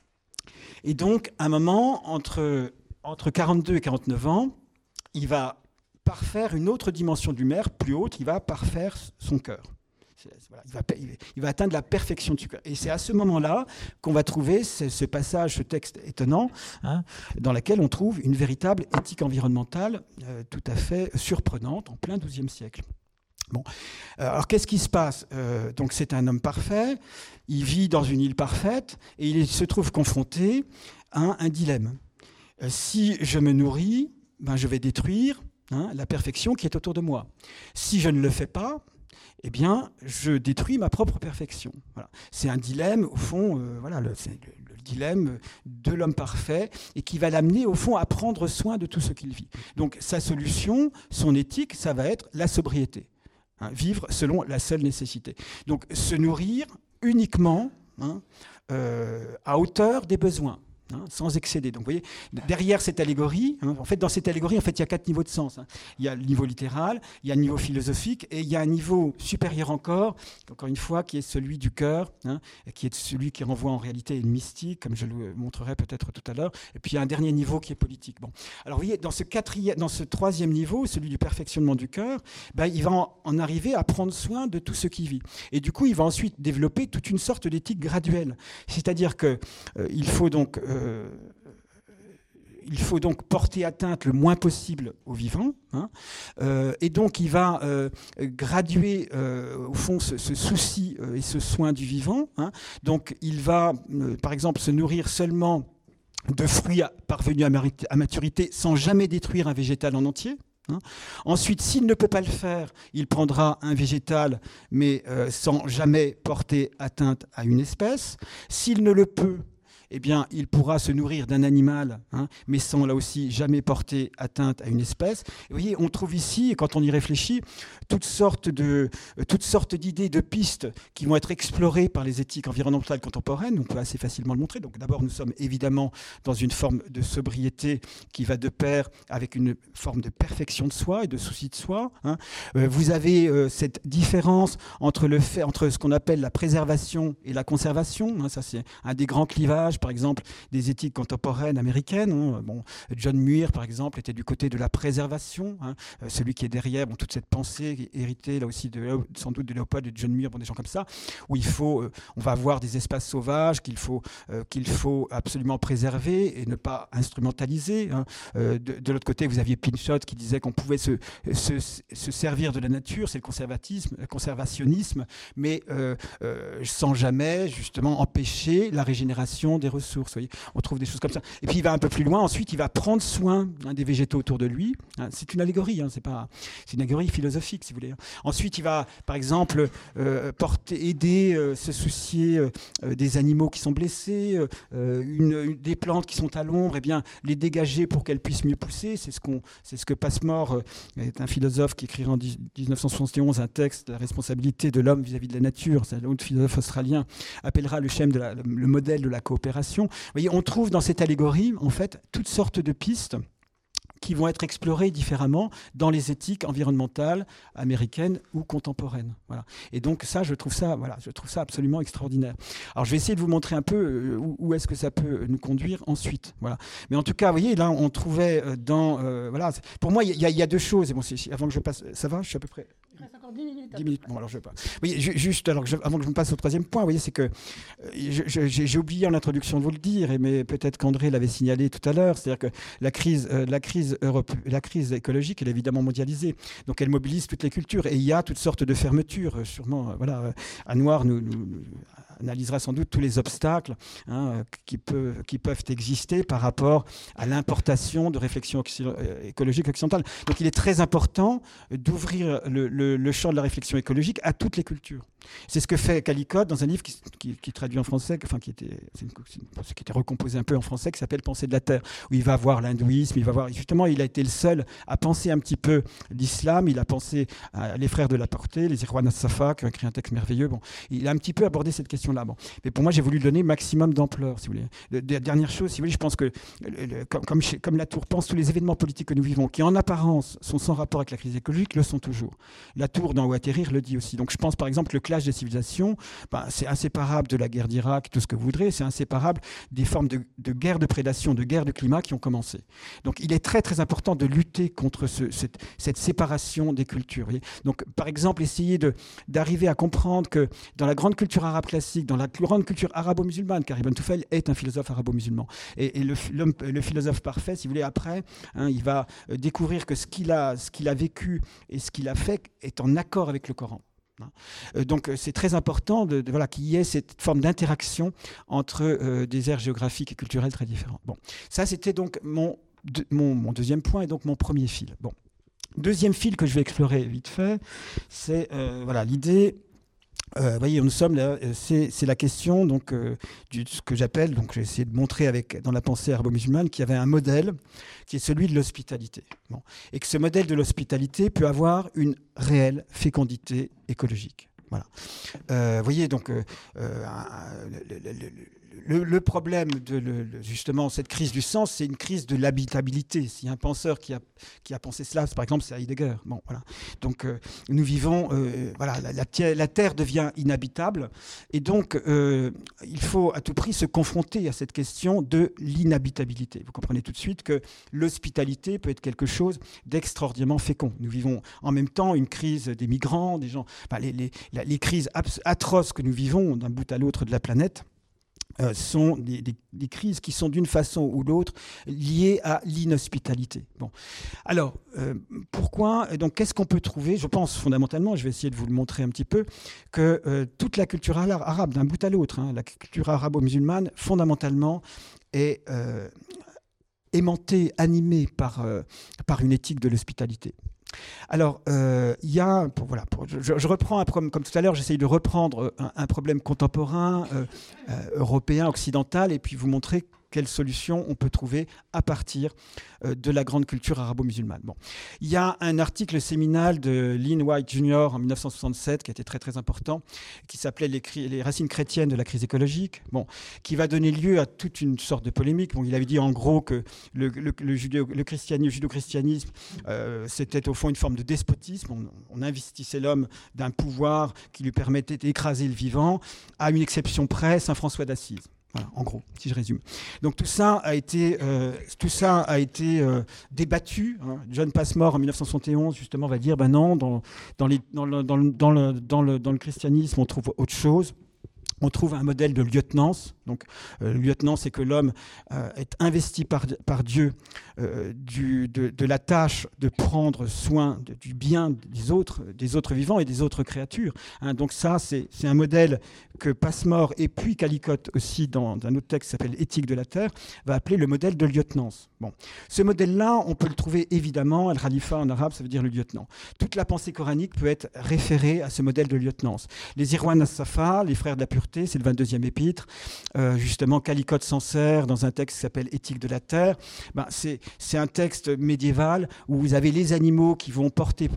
Et donc, à un moment, entre, entre quarante-deux et quarante-neuf ans, il va parfaire une autre dimension du maire, plus haute, il va parfaire son cœur. Voilà, il, va, il va atteindre la perfection du cœur. Et c'est à ce moment-là qu'on va trouver ce, ce passage, ce texte étonnant, hein, dans lequel on trouve une véritable éthique environnementale euh, tout à fait surprenante en plein douzième siècle. Bon. Alors qu'est-ce qui se passe ? euh, Donc c'est un homme parfait, il vit dans une île parfaite et il se trouve confronté à un dilemme. Euh, si je me nourris, ben, je vais détruire hein, la perfection qui est autour de moi. Si je ne le fais pas, eh bien, je détruis ma propre perfection. Voilà. C'est un dilemme, au fond, euh, voilà, le, c'est le, le dilemme de l'homme parfait et qui va l'amener au fond à prendre soin de tout ce qu'il vit. Donc sa solution, son éthique, ça va être la sobriété. Hein, vivre selon la seule nécessité. Donc se nourrir uniquement hein, euh, à hauteur des besoins. Hein, sans excéder. Donc, vous voyez, derrière cette allégorie, hein, en fait, dans cette allégorie, en fait, il y a quatre niveaux de sens. Hein. Il y a le niveau littéral, il y a le niveau philosophique, et il y a un niveau supérieur encore, encore une fois, qui est celui du cœur, hein, qui est celui qui renvoie en réalité à une mystique, comme je le montrerai peut-être tout à l'heure. Et puis, il y a un dernier niveau qui est politique. Bon. Alors, vous voyez, dans ce, quatrième, dans ce troisième niveau, celui du perfectionnement du cœur, ben, il va en, en arriver à prendre soin de tout ce qui vit. Et du coup, il va ensuite développer toute une sorte d'éthique graduelle. C'est-à-dire qu'il euh, faut donc... Euh, Euh, il faut donc porter atteinte le moins possible aux vivants, hein, euh, et donc il va euh, graduer euh, au fond ce, ce souci euh, et ce soin du vivant. Hein. Donc il va, euh, par exemple, se nourrir seulement de fruits parvenus à, à maturité sans jamais détruire un végétal en entier. Hein. Ensuite, s'il ne peut pas le faire, il prendra un végétal, mais euh, sans jamais porter atteinte à une espèce. S'il ne le peut, eh bien, il pourra se nourrir d'un animal, hein, mais sans, là aussi, jamais porter atteinte à une espèce. Et vous voyez, on trouve ici, quand on y réfléchit, toutes sortes de, toutes sortes d'idées, de pistes qui vont être explorées par les éthiques environnementales contemporaines. On peut assez facilement le montrer. Donc, d'abord, nous sommes évidemment dans une forme de sobriété qui va de pair avec une forme de perfection de soi et de souci de soi. Hein. Euh, vous avez euh, cette différence entre, le fait, entre ce qu'on appelle la préservation et la conservation. Hein. Ça, c'est un des grands clivages, par exemple, des éthiques contemporaines américaines. Hein. Bon, John Muir, par exemple, était du côté de la préservation. Hein. Euh, celui qui est derrière bon, toute cette pensée héritée, là aussi, de, sans doute de Léopold et de John Muir, bon, des gens comme ça, où il faut, euh, on va avoir des espaces sauvages qu'il faut, euh, qu'il faut absolument préserver et ne pas instrumentaliser. Hein. Euh, de de l'autre côté, vous aviez Pinchot qui disait qu'on pouvait se, se, se servir de la nature, c'est le conservatisme, le conservationnisme, mais euh, euh, sans jamais, justement, empêcher la régénération des ressources. Voyez, on trouve des choses comme ça. Et puis il va un peu plus loin. Ensuite, il va prendre soin hein, des végétaux autour de lui. Hein, c'est une allégorie. Hein, c'est pas, c'est une allégorie philosophique, si vous voulez. Ensuite, il va, par exemple, euh, porter, aider, euh, se soucier euh, des animaux qui sont blessés, euh, une, une, des plantes qui sont à l'ombre, et eh bien les dégager pour qu'elles puissent mieux pousser. C'est ce qu'on, c'est ce que Passmore euh, est un philosophe qui écrira en dix-neuf cent soixante et onze un texte, la responsabilité de l'homme vis-à-vis de la nature. C'est un autre philosophe australien appellera le schème de la, le, le modèle de la coopération. Vous voyez, on trouve dans cette allégorie, en fait, toutes sortes de pistes qui vont être explorées différemment dans les éthiques environnementales américaines ou contemporaines. Voilà. Et donc ça, je trouve ça, voilà, je trouve ça absolument extraordinaire. Alors je vais essayer de vous montrer un peu où, où est-ce que ça peut nous conduire ensuite. Voilà. Mais en tout cas, vous voyez, là, on trouvait dans... Euh, voilà, pour moi, il y, y a deux choses. Et bon, avant que je passe... Ça va? Je suis à peu près... Il reste encore dix minutes. dix minutes. Bon, alors je vais pas. Oui, juste, alors, je, avant que je me passe au troisième point, vous voyez, c'est que euh, j'ai oublié en introduction de vous le dire, et mais peut-être qu'André l'avait signalé tout à l'heure, c'est-à-dire que la crise, euh, la crise Europe, la crise écologique, elle est évidemment mondialisée, donc elle mobilise toutes les cultures, et il y a toutes sortes de fermetures, sûrement. Euh, voilà, euh, Anouar nous, nous, nous analysera sans doute tous les obstacles hein, qui, peut, qui peuvent exister par rapport à l'importation de réflexions écologiques occidentales. Donc il est très important d'ouvrir le, le, le champ de la réflexion écologique à toutes les cultures. C'est ce que fait Calicot dans un livre qui, qui, qui traduit en français, enfin qui était, c'est une, c'est une, qui était recomposé un peu en français, qui s'appelle Pensée de la Terre, où il va voir l'hindouisme, il va voir, justement, il a été le seul à penser un petit peu l'islam, il a pensé à les frères de la Portée, les Irwan as-Safa, qui ont écrit un texte merveilleux. Bon, il a un petit peu abordé cette question-là. Bon. Mais pour moi, j'ai voulu donner maximum d'ampleur, si vous voulez. De, de, dernière chose, si vous voulez, je pense que, le, le, comme, comme, chez, comme Latour pense, tous les événements politiques que nous vivons, qui en apparence sont sans rapport avec la crise écologique, le sont toujours. Latour, dans Où atterrir, le dit aussi. Donc je pense par exemple que le clash des civilisations, ben, c'est inséparable de la guerre d'Irak, tout ce que vous voudrez, c'est inséparable des formes de, de guerre de prédation, de guerre de climat qui ont commencé. Donc il est très très important de lutter contre ce, cette, cette séparation des cultures. Voyez. Donc par exemple, essayer de, d'arriver à comprendre que dans la grande culture arabe classique, dans la grande culture arabo-musulmane, car Ibn Toufel est un philosophe arabo-musulman, et, et le, le philosophe parfait, si vous voulez, après, hein, il va découvrir que ce qu'il a, ce qu'il a vécu et ce qu'il a fait est en accord avec le Coran. Donc c'est très important de, de, voilà, qu'il y ait cette forme d'interaction entre euh, des aires géographiques et culturelles très différentes. Bon, ça c'était donc mon, de, mon, mon deuxième point et donc mon premier fil. Bon. Deuxième fil que je vais explorer vite fait, c'est euh, voilà, l'idée Euh, vous voyez, nous sommes là, c'est, c'est la question donc euh, du, ce que j'appelle, donc j'ai essayé de montrer avec dans la pensée arabo-musulmane qu'il y avait un modèle qui est celui de l'hospitalité, bon, et que ce modèle de l'hospitalité peut avoir une réelle fécondité écologique. Voilà. Euh, vous voyez donc euh, euh, le, le, le, le, le problème de le, justement cette crise du sens, c'est une crise de l'habitabilité. S'il y a un penseur qui a qui a pensé cela, par exemple, c'est Heidegger. Bon, voilà. Donc euh, nous vivons, euh, voilà, la, la, la Terre devient inhabitable, et donc euh, il faut à tout prix se confronter à cette question de l'inhabitabilité. Vous comprenez tout de suite que l'hospitalité peut être quelque chose d'extraordinairement fécond. Nous vivons en même temps une crise des migrants, des gens, enfin, les, les, les crises atroces que nous vivons d'un bout à l'autre de la planète. Euh, sont des, des, des crises qui sont d'une façon ou l'autre liées à l'inhospitalité. Bon. Alors, euh, pourquoi donc, qu'est-ce qu'on peut trouver? Je pense fondamentalement, je vais essayer de vous le montrer un petit peu, que euh, toute la culture arabe, d'un bout à l'autre, hein, la culture arabo-musulmane, fondamentalement, est euh, aimantée, animée par, euh, par une éthique de l'hospitalité. Alors, il euh, y a, pour, voilà, pour, je, je reprends un problème, comme tout à l'heure, j'essaye de reprendre un, un problème contemporain, euh, euh, européen, occidental, et puis vous montrer quelles solutions on peut trouver à partir euh, de la grande culture arabo-musulmane. Bon. Il y a un article séminal de Lynn White junior en mille neuf cent soixante-sept qui a été très très important, qui s'appelait les, les racines chrétiennes de la crise écologique, bon, qui va donner lieu à toute une sorte de polémique. Bon, il avait dit en gros que le, le, le, judéo, le, le judo-christianisme, euh, c'était au fond une forme de despotisme. On, on investissait l'homme d'un pouvoir qui lui permettait d'écraser le vivant, à une exception près, Saint François d'Assise. Voilà, en gros, si je résume. Donc tout ça a été, euh, tout ça a été euh, débattu. Hein. John Passmore, en mille neuf cent soixante et onze, justement, va dire ben non, dans, dans, les, dans, le, dans, le, dans, le, dans, le, dans le christianisme, on trouve autre chose. On trouve un modèle de lieutenance. Donc, euh, le lieutenant, c'est que l'homme euh, est investi par, par Dieu euh, du, de, de la tâche de prendre soin de, du bien des autres, des autres vivants et des autres créatures. Hein, donc ça, c'est, c'est un modèle que Passmore et puis Callicott aussi, dans, dans un autre texte qui s'appelle « Éthique de la Terre », va appeler le modèle de lieutenance. Bon. Ce modèle-là, on peut le trouver évidemment, al-Khalifa en arabe, ça veut dire le lieutenant. Toute la pensée coranique peut être référée à ce modèle de lieutenance. Les Irwan as-Safa, les frères de la pureté, c'est le vingt-deuxième épître. Euh, justement, Callicott s'en sert dans un texte qui s'appelle « Éthique de la Terre ». Ben, c'est, c'est un texte médiéval où vous avez les animaux qui vont porter,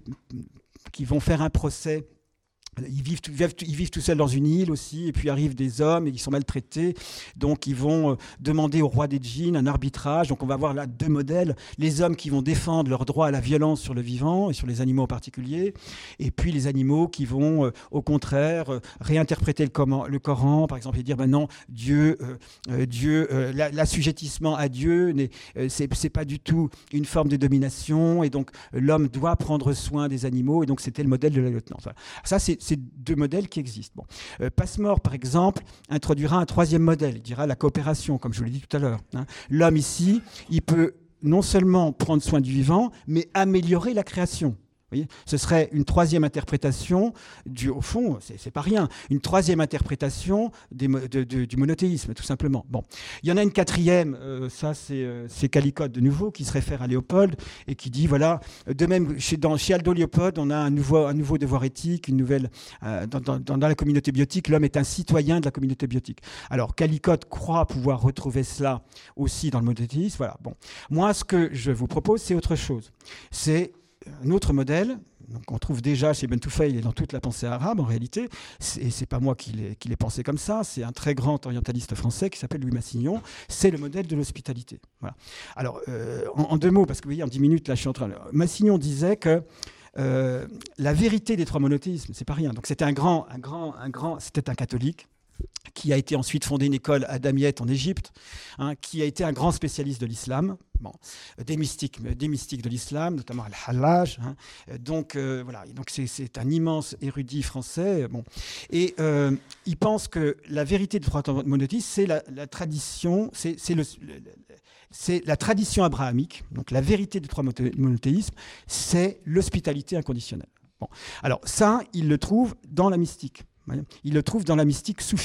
qui vont faire un procès. Ils vivent, ils, vivent, ils vivent tout seuls dans une île aussi, et puis arrivent des hommes et ils sont maltraités. Donc ils vont demander au roi des djinns un arbitrage. Donc on va avoir là deux modèles. Les hommes qui vont défendre leur droit à la violence sur le vivant et sur les animaux en particulier. Et puis les animaux qui vont, euh, au contraire, euh, réinterpréter le, comment, le Coran, par exemple, et dire ben non, Dieu, euh, euh, Dieu euh, la, l'assujettissement à Dieu, n'est, euh, c'est, c'est pas du tout une forme de domination. Et donc l'homme doit prendre soin des animaux. Et donc c'était le modèle de la lieutenance. Voilà. Ça, c'est C'est deux modèles qui existent. Bon. Euh, Passmore, par exemple, introduira un troisième modèle. Il dira la coopération, comme je vous l'ai dit tout à l'heure. Hein. L'homme ici, il peut non seulement prendre soin du vivant, mais améliorer la création. Vous voyez, ce serait une troisième interprétation, du, au fond, c'est, c'est pas rien, une troisième interprétation des, de, de, du monothéisme, tout simplement. Bon. Il y en a une quatrième, euh, ça c'est, euh, c'est Callicott de nouveau, qui se réfère à Léopold et qui dit, voilà, de même, chez, dans, chez Aldo Léopold, on a un nouveau, un nouveau devoir éthique, une nouvelle, euh, dans, dans, dans la communauté biotique, l'homme est un citoyen de la communauté biotique. Alors, Callicott croit pouvoir retrouver cela aussi dans le monothéisme. Voilà. Bon. Moi, ce que je vous propose, c'est autre chose. C'est un autre modèle, donc on trouve déjà chez Ibn Tufayl et dans toute la pensée arabe en réalité, et c'est pas moi qui l'ai, qui l'ai pensé comme ça, c'est un très grand orientaliste français qui s'appelle Louis Massignon, c'est le modèle de l'hospitalité. Voilà. Alors euh, en, en deux mots, parce que vous voyez en dix minutes là je suis en train de... Massignon disait que euh, la vérité des trois monothéismes, c'est pas rien. Donc c'était un grand, un grand, un grand, c'était un catholique qui a été ensuite fondé une école à Damiette en Égypte, hein, qui a été un grand spécialiste de l'islam, bon, des mystiques, des mystiques de l'islam, notamment Al-Hallaj. Hein, donc euh, voilà, donc c'est, c'est un immense érudit français. Bon, et euh, il pense que la vérité des trois monothéismes, c'est la, la tradition, c'est, c'est, le, le, c'est la tradition abrahamique. Donc la vérité des trois monothéismes, c'est l'hospitalité inconditionnelle. Bon, alors ça, il le trouve dans la mystique. Il le trouve dans la mystique soufie.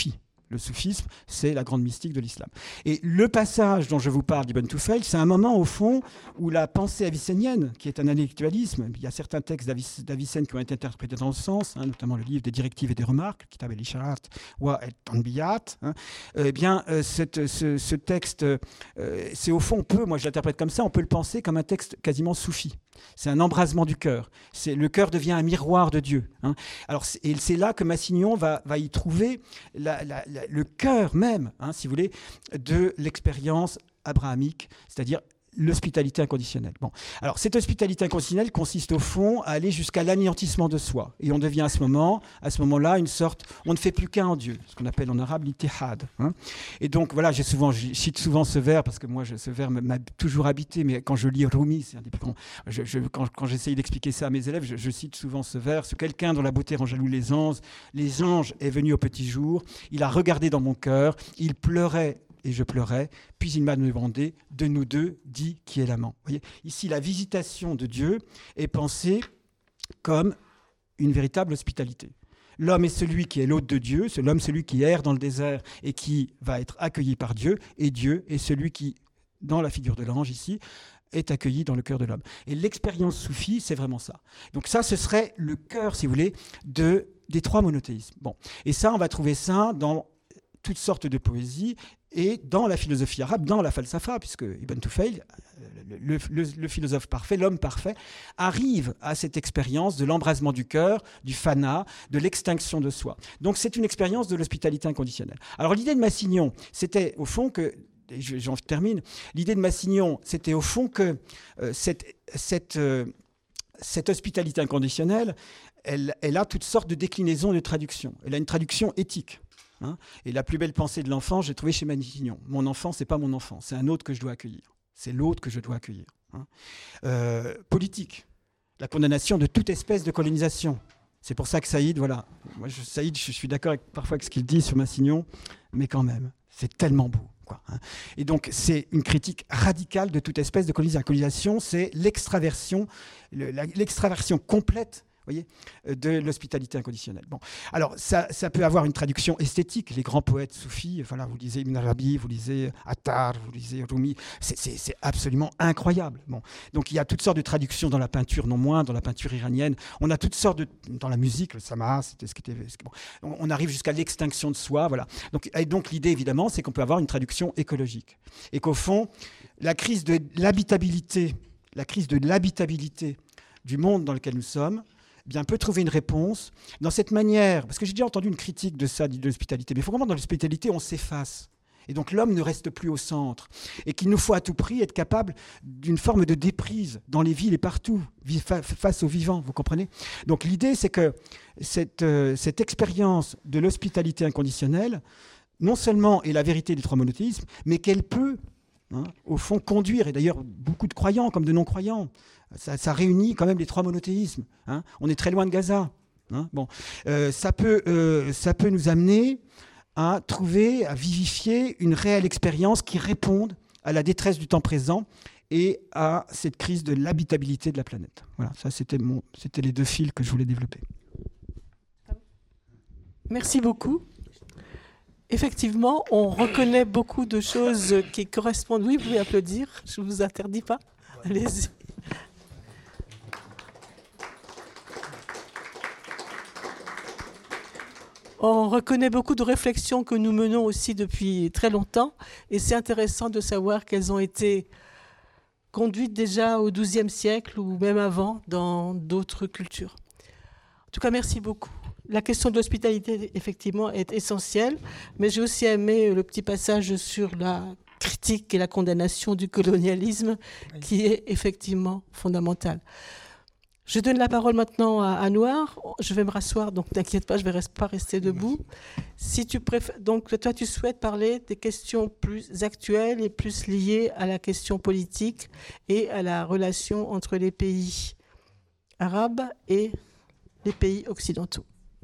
Le soufisme, c'est la grande mystique de l'islam. Et le passage dont je vous parle d'Ibn Tufayl, c'est un moment, au fond, où la pensée avicénienne, qui est un intellectualisme, il y a certains textes d'Avicenne qui ont été interprétés dans ce sens, hein, notamment le livre des directives et des remarques, Kitab el-Isharat wa el-Tanbiyat, hein, eh bien, euh, cette, ce, ce texte, euh, c'est au fond, on peut, moi je l'interprète comme ça, on peut le penser comme un texte quasiment soufi. C'est un embrasement du cœur. C'est, le cœur devient un miroir de Dieu. Hein. Alors, c'est, et c'est là que Massignon va, va y trouver la, la, la, le cœur même, hein, si vous voulez, de l'expérience abrahamique, c'est-à-dire l'hospitalité inconditionnelle. Bon. Alors, cette hospitalité inconditionnelle consiste au fond à aller jusqu'à l'anéantissement de soi. Et on devient à ce moment, à ce moment-là, une sorte, on ne fait plus qu'un en Dieu, ce qu'on appelle en arabe l'itihad. Hein. Et donc, voilà, j'ai souvent, je cite souvent ce vers, parce que moi, je, ce vers m'a toujours habité, mais quand je lis Rumi, c'est un des plus grands, je, je, quand, quand j'essaye d'expliquer ça à mes élèves, je, je cite souvent ce vers, ce quelqu'un dont la beauté rend jaloux les anges, les anges est venu au petit jour, il a regardé dans mon cœur, il pleurait et je pleurais, puis il m'a demandé, de nous deux, dis qui est l'amant. Vous voyez, ici, la visitation de Dieu est pensée comme une véritable hospitalité. L'homme est celui qui est l'hôte de Dieu, c'est l'homme celui qui erre dans le désert et qui va être accueilli par Dieu, et Dieu est celui qui, dans la figure de l'ange ici, est accueilli dans le cœur de l'homme. Et l'expérience soufie, c'est vraiment ça. Donc ça, ce serait le cœur, si vous voulez, de, des trois monothéismes. Bon. Et ça, on va trouver ça dans toutes sortes de poésies, et dans la philosophie arabe, dans la falsafa, puisque Ibn Tufayl, le, le, le philosophe parfait, l'homme parfait, arrive à cette expérience de l'embrasement du cœur, du fana, de l'extinction de soi. Donc c'est une expérience de l'hospitalité inconditionnelle. Alors l'idée de Massignon, c'était au fond que, et j'en termine, l'idée de Massignon, c'était au fond que euh, cette, cette, euh, cette hospitalité inconditionnelle, elle, elle a toutes sortes de déclinaisons et de traductions. Elle a une traduction éthique. Hein, et la plus belle pensée de l'enfant, j'ai trouvé chez Massignon. Mon enfant, c'est pas mon enfant, c'est un autre que je dois accueillir. C'est l'autre que je dois accueillir. Hein. Euh, politique, la condamnation de toute espèce de colonisation. C'est pour ça que Saïd, voilà, moi je, Saïd, je suis d'accord avec, parfois avec ce qu'il dit sur Massignon, mais quand même, c'est tellement beau. Quoi, hein. Et donc, c'est une critique radicale de toute espèce de colonisation. La colonisation, c'est l'extraversion, le, la, l'extraversion complète, voyez, de l'hospitalité inconditionnelle. Bon. Alors, ça, ça peut avoir une traduction esthétique. Les grands poètes soufis, voilà, vous lisez Ibn Arabi, vous lisez Attar, vous lisez Rumi, c'est, c'est, c'est absolument incroyable. Bon. Donc, il y a toutes sortes de traductions dans la peinture, non moins, dans la peinture iranienne. On a toutes sortes de... Dans la musique, le Samaha, c'était ce qui était... Bon. On arrive jusqu'à l'extinction de soi, voilà. Donc, et donc, l'idée, évidemment, c'est qu'on peut avoir une traduction écologique. Et qu'au fond, la crise de l'habitabilité, la crise de l'habitabilité du monde dans lequel nous sommes, bien, peut trouver une réponse dans cette manière, parce que j'ai déjà entendu une critique de ça, de l'hospitalité, mais il faut vraiment, dans l'hospitalité, on s'efface. Et donc l'homme ne reste plus au centre. Et qu'il nous faut à tout prix être capable d'une forme de déprise dans les villes et partout, face aux vivants, vous comprenez ? Donc l'idée, c'est que cette, euh, cette expérience de l'hospitalité inconditionnelle, non seulement est la vérité des trois monothéismes, mais qu'elle peut, hein, au fond, conduire, et d'ailleurs beaucoup de croyants comme de non-croyants, Ça, ça réunit quand même les trois monothéismes. Hein. On est très loin de Gaza. Hein. Bon. Euh, ça, peut, euh, ça peut nous amener à trouver, à vivifier une réelle expérience qui réponde à la détresse du temps présent et à cette crise de l'habitabilité de la planète. Voilà, ça c'était, mon, c'était les deux fils que je voulais développer. Merci beaucoup. Effectivement, on reconnaît beaucoup de choses qui correspondent. Oui, vous pouvez applaudir, je ne vous interdis pas. Allez-y. On reconnaît beaucoup de réflexions que nous menons aussi depuis très longtemps, et c'est intéressant de savoir qu'elles ont été conduites déjà au douzième siècle ou même avant dans d'autres cultures. En tout cas, merci beaucoup. La question de l'hospitalité, effectivement, est essentielle, mais j'ai aussi aimé le petit passage sur la critique et la condamnation du colonialisme, qui est effectivement fondamental. Je donne la parole maintenant à Anouar. Je vais me rasseoir, donc t'inquiète pas, je ne vais pas rester debout. Si tu préfères, donc toi, tu souhaites parler des questions plus actuelles et plus liées à la question politique et à la relation entre les pays arabes et les pays occidentaux.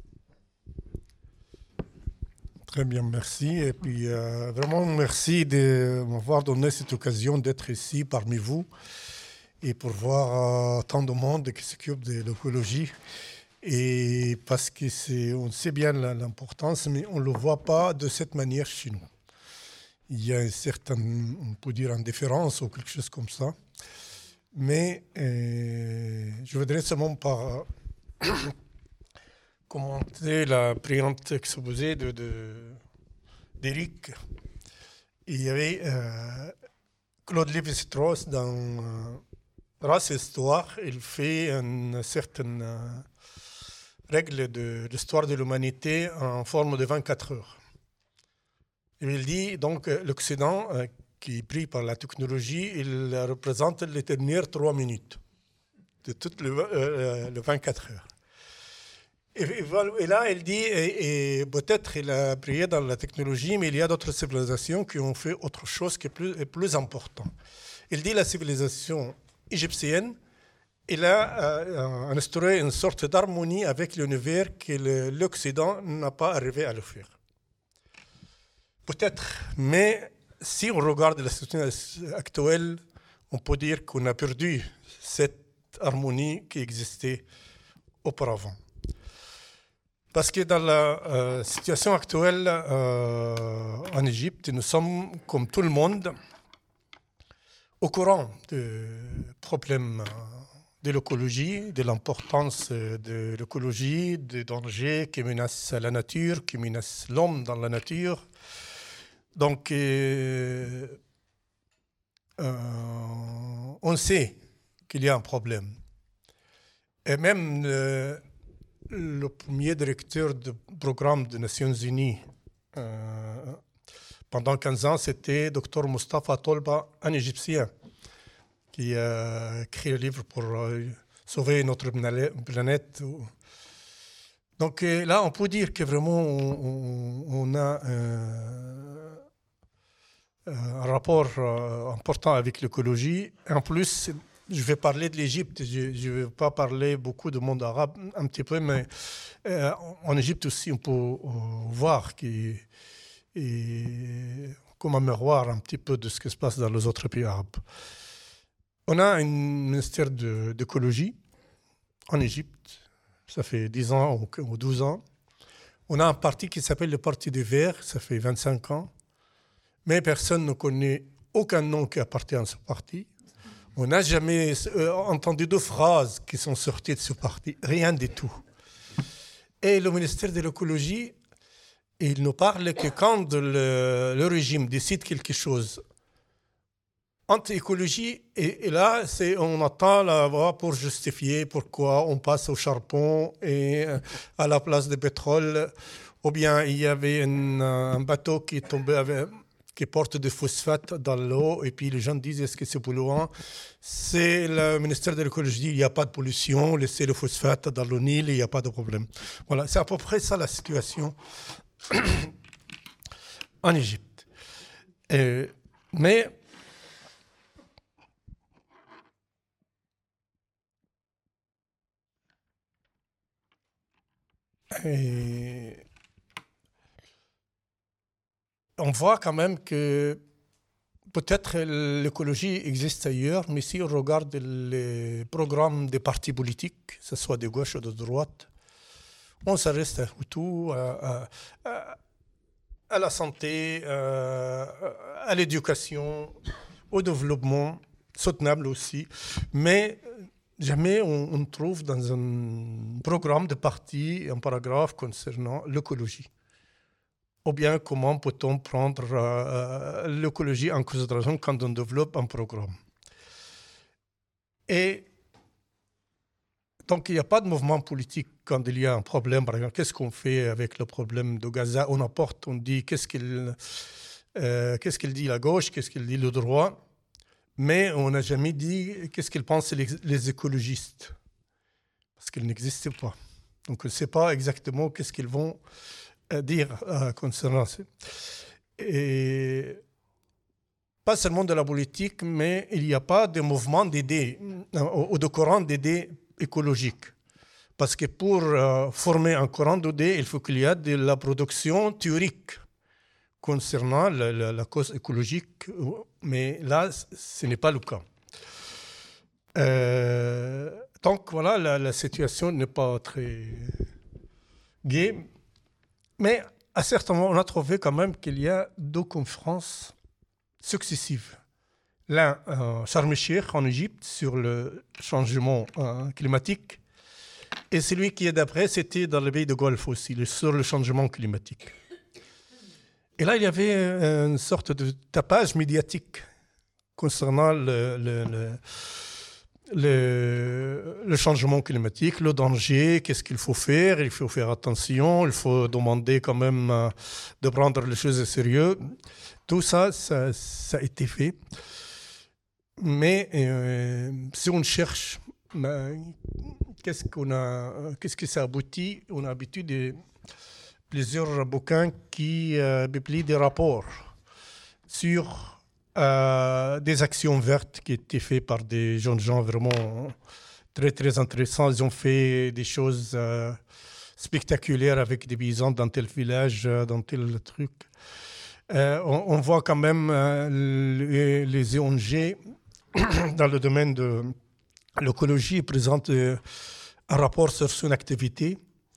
Très bien, merci. Et puis, euh, vraiment, merci de m'avoir donné cette occasion d'être ici parmi vous et pour voir euh, tant de monde qui s'occupe de l'écologie Et parce que c'est, on sait bien l'importance, mais on ne le voit pas de cette manière chez nous. Il y a une certaine, on peut dire, indifférence ou quelque chose comme ça. Mais euh, je voudrais seulement par commenter la brillante exposé de, de, d'Éric. Il y avait euh, Claude Lévi-Strauss dans euh, Race et Histoire. Il fait une certaine euh, règle de l'histoire de l'humanité en forme de vingt-quatre heures. Il dit donc l'Occident, euh, qui est pris par la technologie, il représente les dernières trois minutes de toutes les euh, le vingt-quatre heures. Et, et là, il dit, et, et peut-être il a brillé dans la technologie, mais il y a d'autres civilisations qui ont fait autre chose qui est plus, est plus important. Il dit la civilisation égyptienne, il a euh, instauré une sorte d'harmonie avec l'univers que le, l'Occident n'a pas arrivé à le faire. Peut-être, mais si on regarde la situation actuelle, on peut dire qu'on a perdu cette harmonie qui existait auparavant. Parce que dans la euh, situation actuelle euh, en Égypte, nous sommes, comme tout le monde, au courant des problèmes de l'écologie, de l'importance de l'écologie, des dangers qui menacent la nature, qui menacent l'homme dans la nature. Donc, euh, euh, on sait qu'il y a un problème. Et même euh, le premier directeur du programme des Nations Unies euh, pendant quinze ans, c'était docteur Mustafa Tolba, un Égyptien, qui a écrit un livre pour euh, sauver notre planète. Donc euh, là, on peut dire que vraiment, on, on a euh, un rapport euh, important avec l'écologie. En plus, je vais parler de l'Égypte, je ne vais pas parler beaucoup du monde arabe, un petit peu, mais euh, en Égypte aussi, on peut euh, voir qu'il et comme un miroir un petit peu de ce qui se passe dans les autres pays arabes. On a un ministère de, d'écologie en Égypte, ça fait dix ans ou, ou douze ans. On a un parti qui s'appelle le Parti des Verts, ça fait vingt-cinq ans, mais personne ne connaît aucun nom qui appartient à ce parti. On n'a jamais euh, entendu deux phrases qui sont sorties de ce parti, rien du tout. Et le ministère de l'écologie, il ne parle que quand le, le régime décide quelque chose anti-écologie, et, et là, c'est, on attend la voix pour justifier pourquoi on passe au charbon et à la place du pétrole. Ou bien il y avait une, un bateau qui tombait avec, qui porte des phosphates dans l'eau, et puis les gens disent est-ce que c'est polluant? C'est le ministère de l'écologie, il n'y a pas de pollution, laissez le phosphate dans le Nil, il n'y a pas de problème. Voilà, c'est à peu près ça la situation en Égypte. Euh, mais et on voit quand même que peut-être l'écologie existe ailleurs, mais si on regarde les programmes des partis politiques, que ce soit de gauche ou de droite, on s'arrête à tout, à, à, à la santé, à, à l'éducation, au développement soutenable aussi, mais jamais on, on trouve dans un programme de parti un paragraphe concernant l'écologie. Ou bien comment peut-on prendre euh, l'écologie en considération quand on développe un programme. Et donc il n'y a pas de mouvement politique quand il y a un problème. Par exemple, qu'est-ce qu'on fait avec le problème de Gaza? On apporte, on dit qu'est-ce qu'il, euh, qu'est-ce qu'il dit la gauche, qu'est-ce qu'il dit le droit, mais on n'a jamais dit qu'est-ce qu'ils pensent les, les écologistes, parce qu'ils n'existent pas. Donc on ne sait pas exactement qu'est-ce qu'ils vont dire euh, concernant ça. Et pas seulement de la politique, mais il n'y a pas de mouvement d'idées ou de courant d'idées écologiques. Parce que pour euh, former un courant d'idées, il faut qu'il y ait de la production théorique concernant la, la, la cause écologique, mais là, ce n'est pas le cas. Euh, donc voilà, la, la situation n'est pas très gaie. Mais à certains moments, on a trouvé quand même qu'il y a deux conférences successives. L'un à Sharm el-Sheikh en Égypte sur le changement euh, climatique, et celui qui est d'après, c'était dans le pays de Golfe aussi, sur le changement climatique. Et là, il y avait une sorte de tapage médiatique concernant le, le, le, le, le changement climatique, le danger, qu'est-ce qu'il faut faire, il faut faire attention, il faut demander quand même euh, de prendre les choses au sérieux. Tout ça, ça, ça a été fait. Mais euh, si on cherche, ben, qu'est-ce qu'on a, qu'est-ce que ça aboutit? On a habitué de plusieurs bouquins qui euh, publient des rapports sur euh, des actions vertes qui étaient faites par des jeunes gens vraiment très très intéressants. Ils ont fait des choses euh, spectaculaires avec des paysans dans tel village, dans tel truc. Euh, on, on voit quand même euh, les, les O N G dans le domaine de l'écologie présentent euh, un rapport sur son activité.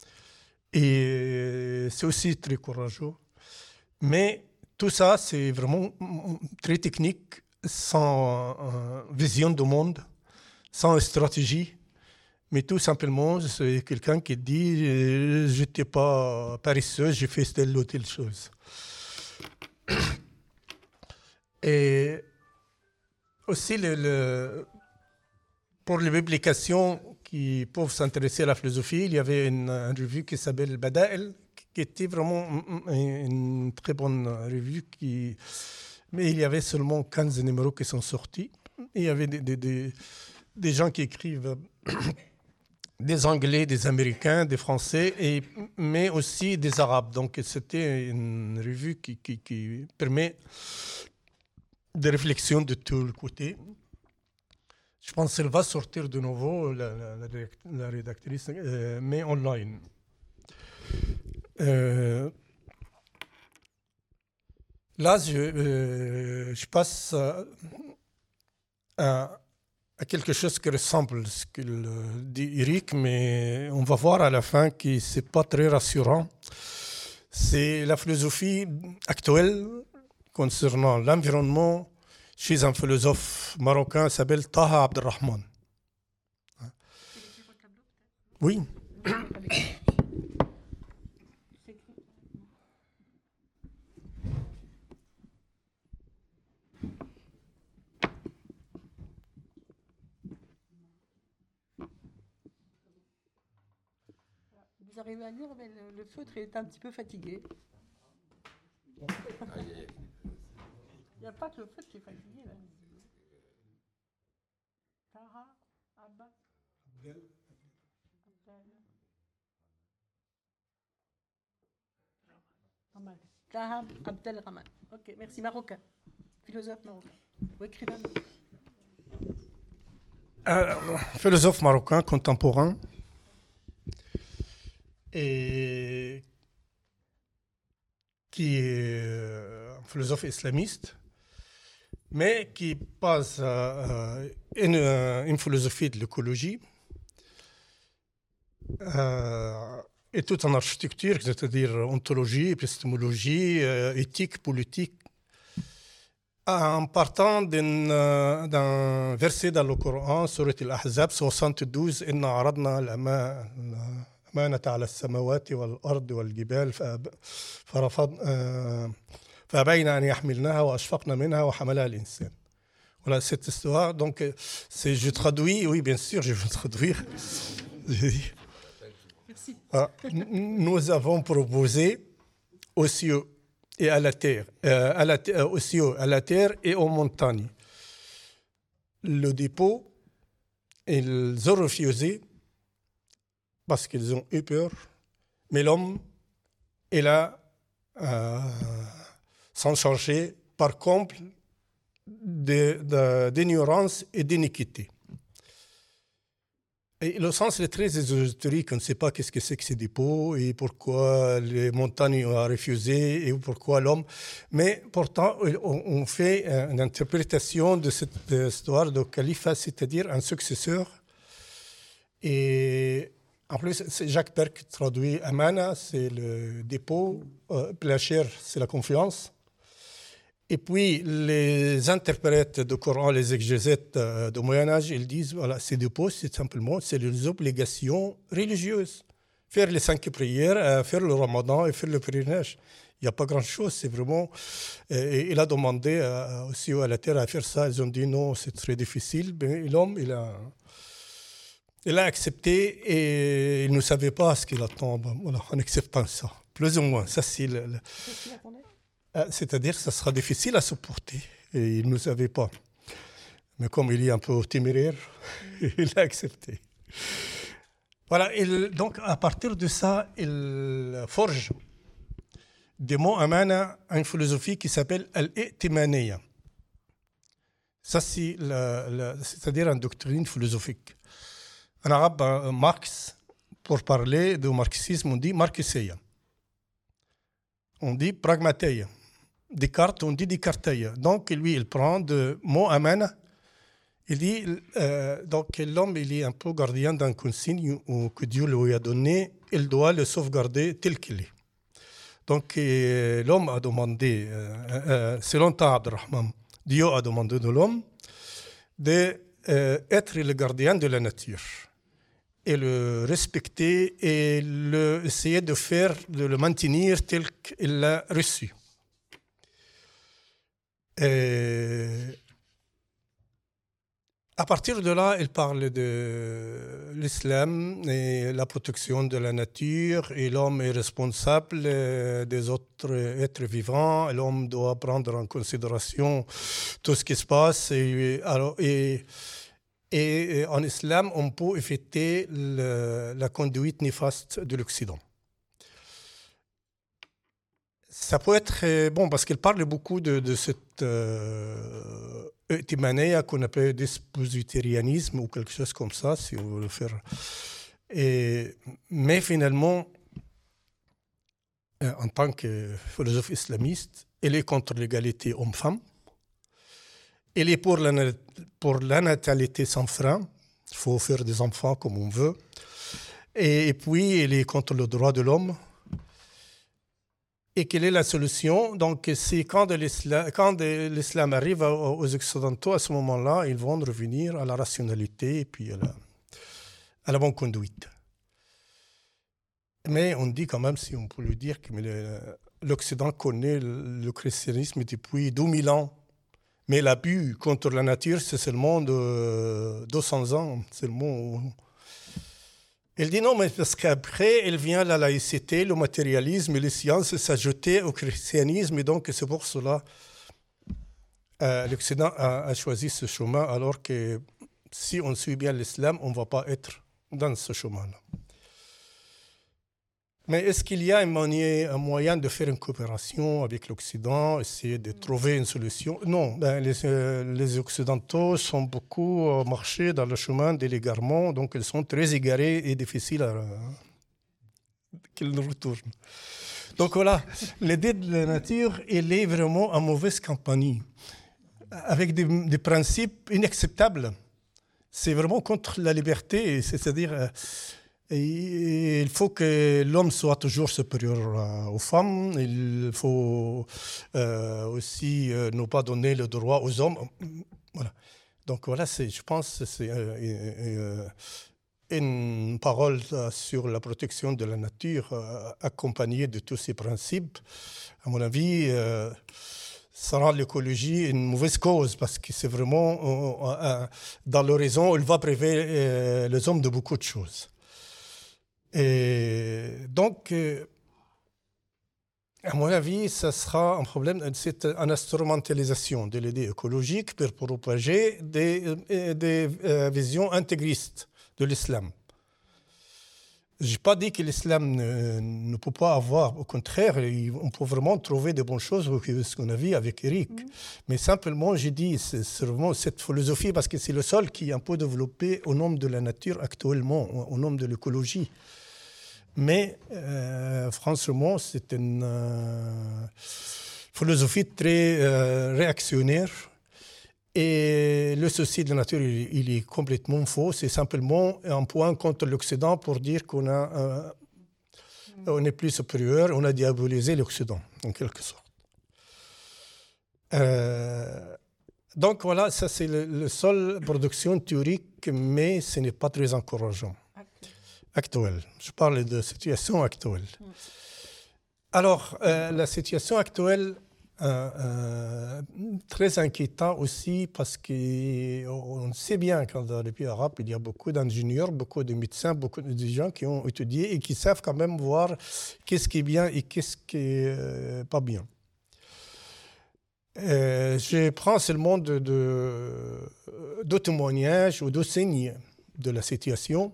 Et c'est aussi très courageux. Mais tout ça, c'est vraiment très technique, sans euh, vision du monde, sans stratégie. Mais tout simplement, c'est quelqu'un qui dit euh, « je n'étais pas paresseux, j'ai fait telle ou telle chose ». Et aussi, le, le, pour les publications qui peuvent s'intéresser à la philosophie, il y avait une, une revue qui s'appelle Bada'el, qui était vraiment une très bonne revue. Qui, mais il y avait seulement quinze numéros qui sont sortis. Il y avait des, des, des, des gens qui écrivent, des Anglais, des Américains, des Français, et, mais aussi des Arabes. Donc c'était une revue qui, qui, qui permet des réflexions de tous les côtés. Je pense qu'elle va sortir de nouveau, la, la, la rédactrice, euh, mais online. Euh, là, je, euh, je passe à, à, à quelque chose qui ressemble à ce qu'il dit Eric, mais on va voir à la fin que ce n'est pas très rassurant. C'est la philosophie actuelle concernant l'environnement chez un philosophe marocain qui s'appelle Taha Abdelrahman. Oui. Vous arrivez à lire, mais le, le feutre est un petit peu fatigué. Il n'y a pas que le feutre qui est fatigué, là. Taha Abba. Abdel. Rahman. Taha Abdelrahman. Ok, merci. Marocain. Philosophe marocain. Ou écrivain. Un philosophe marocain contemporain et qui est un philosophe islamiste, mais qui passe à une, une philosophie de l'écologie euh, et tout en architecture, c'est-à-dire ontologie, épistémologie, euh, éthique, politique, en partant d'un, d'un verset dans le Coran, Surat Al-Ahzab soixante-douze, « Inna aradna al-amanata ala as-samawati wal-ardi wal-jibal فأبين أن يحملنها وأشفقنا منها وحملها الإنسان. » Voilà cette histoire. Donc, c'est, je traduis, oui, bien sûr, je vais traduire. Merci. Ah, nous avons proposé aux cieux et à la terre, euh, à la, euh, aux cieux, à la terre et aux montagnes le dépôt. Ils ont refusé parce qu'ils ont eu peur, mais l'homme est là euh, sans changer par contre de, de, d'ignorance et d'iniquité. Et le sens est très ésotérique, on ne sait pas qu'est-ce que c'est que ces dépôts et pourquoi les montagnes ont refusé et pourquoi l'homme. Mais pourtant, on fait une interprétation de cette histoire de califat, c'est-à-dire un successeur Et en plus, c'est Jacques Perk qui traduit Amana, c'est le dépôt, euh, Placher, c'est la confiance. Et puis, les interprètes du Coran, les exégètes euh, du Moyen-Âge, ils disent, voilà, ces dépôts, c'est simplement, c'est les obligations religieuses. Faire les cinq prières, euh, faire le ramadan et faire le pèlerinage. Il n'y a pas grand-chose, c'est vraiment... Euh, il a demandé euh, aussi à la terre à faire ça. Ils ont dit non, c'est très difficile. Mais l'homme, il a, il a accepté et il ne savait pas ce qu'il attend. Ben, voilà, en acceptant ça, plus ou moins. Ça, c'est le, le... Euh, c'est-à-dire que ça sera difficile à supporter. Et il ne savait pas. Mais comme il est un peu téméraire, il a accepté. Voilà, il, donc à partir de ça, il forge des mots amana à une philosophie qui s'appelle al-i'timaniya. Ça, c'est la, la, c'est-à-dire une doctrine philosophique. En arabe, Marx, pour parler du marxisme, on dit marxeya. On dit pragmateia. Descartes, on dit descarteia. Donc, lui, il prend le mot amana. Il dit, euh, donc l'homme, il est un peu gardien d'un consigne que Dieu lui a donné. Il doit le sauvegarder tel qu'il est. Donc, euh, l'homme a demandé, euh, euh, selon Abdurrahman, Dieu a demandé de l'homme d'être euh, le gardien de la nature et le respecter et le, essayer de faire, de le maintenir tel qu'il l'a reçu. Et à partir de là, il parle de l'islam et la protection de la nature, et l'homme est responsable des autres êtres vivants. L'homme doit prendre en considération tout ce qui se passe. Et, alors, et, et en islam, on peut éviter le, la conduite néfaste de l'Occident. Ça peut être bon parce qu'il parle beaucoup de, de cette euh, euthymania qu'on appelle dispositarianisme ou quelque chose comme ça, si on veut le faire. Et, mais finalement, euh, en tant que philosophe islamiste, il est contre l'égalité homme-femme. Il est pour la, pour la natalité sans frein. Il faut faire des enfants comme on veut. Et, et puis, il est contre le droit de l'homme. Et quelle est la solution? Donc, c'est quand l'islam, quand l'islam arrive aux Occidentaux, à ce moment-là, ils vont revenir à la rationalité et puis à la, à la bonne conduite. Mais on dit quand même, si on peut le dire, que l'Occident connaît le christianisme depuis deux mille ans. Mais l'abus contre la nature, c'est seulement de deux cents ans. Seulement. Il dit non, mais parce qu'après, il vient la laïcité, le matérialisme et les sciences s'ajouter au christianisme. Et donc, c'est pour cela euh, l'Occident a, a choisi ce chemin, alors que si on suit bien l'islam, on ne va pas être dans ce chemin-là. Mais est-ce qu'il y a un moyen, un moyen de faire une coopération avec l'Occident, essayer de trouver une solution? Non, ben les, euh, les Occidentaux sont beaucoup euh, marchés dans le chemin de l'égarement, donc ils sont très égarés et difficiles à, euh, qu'ils nous retournent. Donc voilà, l'idée de la nature, elle est vraiment en mauvaise compagnie, avec des, des principes inacceptables. C'est vraiment contre la liberté, c'est-à-dire... Euh, Et il faut que l'homme soit toujours supérieur aux femmes. Il faut euh, aussi euh, ne pas donner le droit aux hommes. Voilà. Donc voilà, c'est, je pense que c'est euh, euh, une parole sur la protection de la nature euh, accompagnée de tous ces principes. À mon avis, euh, ça rend l'écologie une mauvaise cause parce que c'est vraiment, euh, euh, dans l'horizon, il va priver euh, les hommes de beaucoup de choses. Et donc, euh, à mon avis, ça sera un problème, c'est une instrumentalisation de l'idée écologique pour propager des, des euh, visions intégristes de l'islam. Je n'ai pas dit que l'islam ne, ne peut pas avoir, au contraire, on peut vraiment trouver de bonnes choses, ce qu'on a vu avec Eric. Mmh. Mais simplement, j'ai dit, c'est, c'est vraiment cette philosophie, parce que c'est le seul qui est un peu développé au nom de la nature actuellement, au nom de l'écologie. Mais euh, franchement, c'est une euh, philosophie très euh, réactionnaire Et le souci de la nature, il, il est complètement faux. C'est simplement un point contre l'Occident pour dire qu'on a, euh, on est plus supérieur, on a diabolisé l'Occident, en quelque sorte. Euh, donc voilà, ça c'est le, le seul production théorique, mais ce n'est pas très encourageant. Actuel. Je parle de situation actuelle. Alors, euh, la situation actuelle, euh, euh, très inquiétant aussi, parce qu'on sait bien que dans les pays arabes, il y a beaucoup d'ingénieurs, beaucoup de médecins, beaucoup de gens qui ont étudié et qui savent quand même voir qu'est-ce qui est bien et qu'est-ce qui n'est euh, pas bien. Euh, je prends seulement de, de, de témoignages ou de signes de la situation.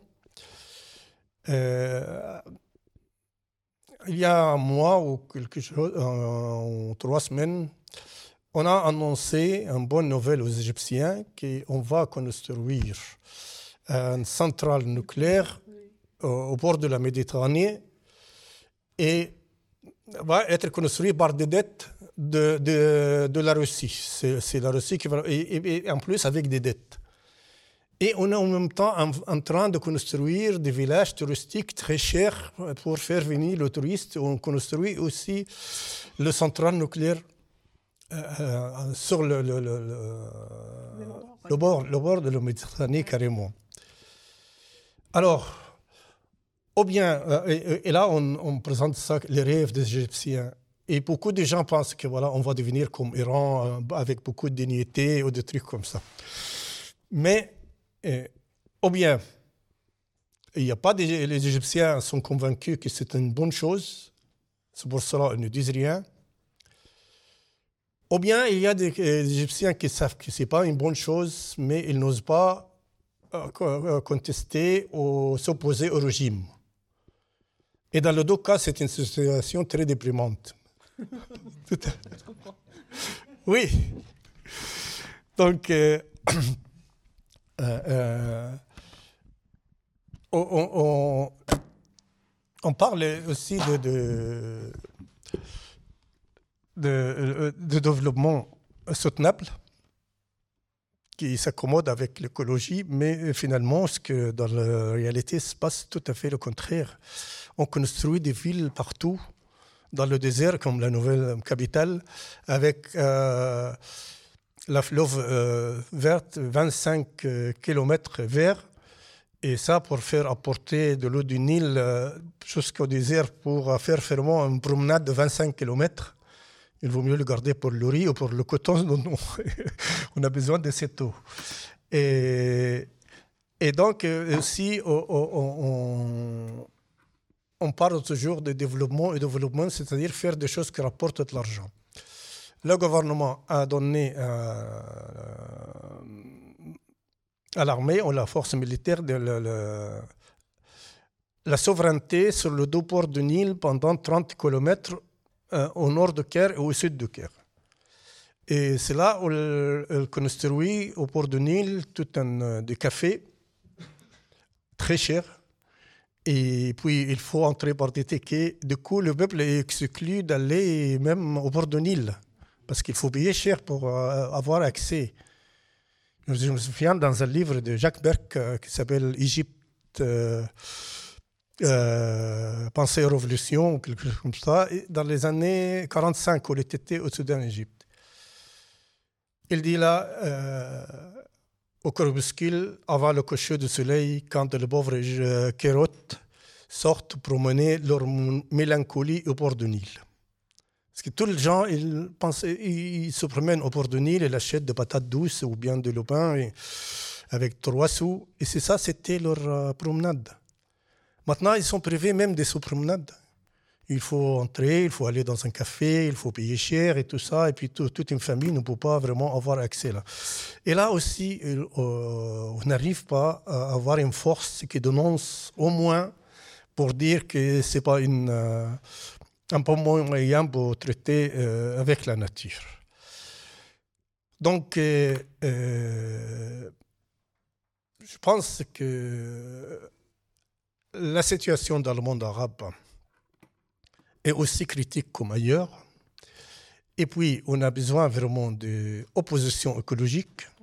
Euh, il y a un mois ou quelque chose, en trois semaines, on a annoncé une bonne nouvelle aux Égyptiens qu'on va construire une centrale nucléaire au, au bord de la Méditerranée et va être construite par des dettes de, de, de la Russie. C'est, c'est la Russie qui va, et, et en plus avec des dettes. Et on est en même temps en, en train de construire des villages touristiques très chers pour faire venir les touristes. On construit aussi le centrale nucléaire euh, sur le, le, le, le, le, bord, le bord de la Méditerranée carrément. Alors, ou bien, euh, et, et là on, on présente ça, les rêves des Égyptiens. Et beaucoup de gens pensent que voilà, on va devenir comme Iran euh, avec beaucoup de dignité ou des trucs comme ça. Mais Et, ou bien, il n'y a pas de, les Égyptiens sont convaincus que c'est une bonne chose, c'est pour cela qu'ils ne disent rien. Ou bien, il y a des, des Égyptiens qui savent que ce n'est pas une bonne chose, mais ils n'osent pas euh, contester ou s'opposer au régime. Et dans les deux cas, c'est une situation très déprimante. Oui. Donc, euh, Euh, euh, on, on, on parle aussi de, de, de, de développement soutenable qui s'accommode avec l'écologie, mais finalement, ce que dans la réalité se passe tout à fait le contraire. On construit des villes partout, dans le désert, comme la nouvelle capitale, avec euh, la fleuve euh, verte, vingt-cinq euh, kilomètres verts, et ça pour faire apporter de l'eau du Nil euh, jusqu'au désert pour faire vraiment une promenade de vingt-cinq kilomètres. Il vaut mieux le garder pour le riz ou pour le coton, dont on a besoin de cette eau. Et, et donc aussi, on, on, on parle toujours de développement et développement, c'est-à-dire faire des choses qui rapportent de l'argent. Le gouvernement a donné euh, à l'armée ou à la force militaire de le, le, la souveraineté sur le deux ports du Nil pendant trente kilomètres euh, au nord de Caire et au sud de Caire. Et c'est là où elle construit au port du Nil tout un des cafés très chers. Et puis il faut entrer par des tickets. Du coup, le peuple est exclu d'aller même au port du Nil. Parce qu'il faut payer cher pour euh, avoir accès. Je me souviens dans un livre de Jacques Berck euh, qui s'appelle Égypte, euh, euh, Pensée et Révolution, quelque chose comme ça, et dans les années quarante-cinq, où il était au Soudan, Égypte. Il dit là, euh, au crépuscule, avant le coucher du soleil, quand les pauvres euh, kérotes sortent promener leur mélancolie au bord du Nil. Parce que tous les gens, ils, pensent, ils se promènent au bord du Nil, ils achètent des patates douces ou bien de lopin et, avec trois sous. Et c'est ça, c'était leur euh, promenade. Maintenant, ils sont privés même de ces promenades. Il faut entrer, il faut aller dans un café, il faut payer cher et tout ça. Et puis tout, toute une famille ne peut pas vraiment avoir accès là. Et là aussi, euh, on n'arrive pas à avoir une force qui dénonce au moins pour dire que ce n'est pas une... Euh, un bon moyen pour traiter euh, avec la nature. Donc, euh, euh, je pense que la situation dans le monde arabe est aussi critique comme ailleurs. Et puis, on a besoin vraiment d'opposition écologique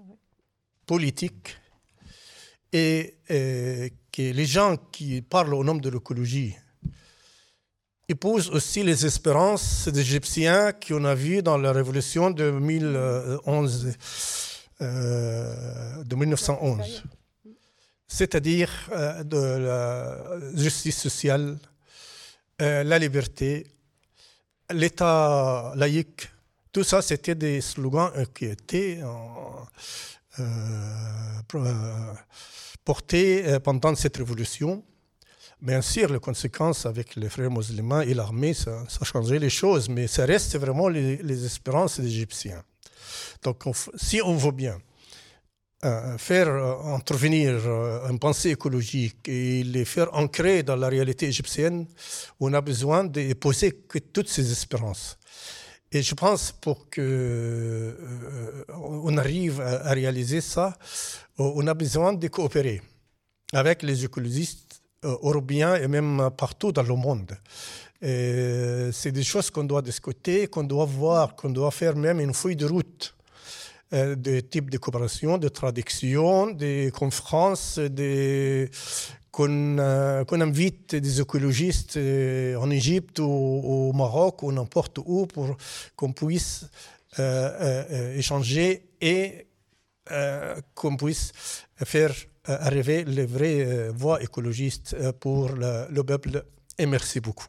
politique et, et que les gens qui parlent au nom de l'écologie épousent aussi les espérances des Égyptiens qu'on a vues dans la révolution de, mille onze, euh, de mille neuf cent onze. C'est-à-dire euh, de la justice sociale, euh, la liberté, l'État laïque. Tout ça, c'était des slogans qui étaient euh, euh, portés pendant cette révolution. Bien sûr, les conséquences avec les frères musulmans et l'armée, ça, ça a changé les choses, mais ça reste vraiment les, les espérances des Égyptiens. Donc, on, si on veut bien euh, faire euh, intervenir euh, une pensée écologique et les faire ancrer dans la réalité égyptienne, on a besoin de poser que toutes ces espérances. Et je pense pour que euh, on arrive à, à réaliser ça, on a besoin de coopérer avec les écologistes européens et même partout dans le monde. Et c'est des choses qu'on doit discuter, qu'on doit voir, qu'on doit faire même une feuille de route euh, de type de coopération, de traduction, des conférences, des, qu'on, euh, qu'on invite des écologistes euh, en Égypte ou au Maroc ou n'importe où pour qu'on puisse euh, euh, échanger et euh, qu'on puisse faire arriver les vraies euh, voies écologistes euh, pour le, le peuple. Et merci beaucoup.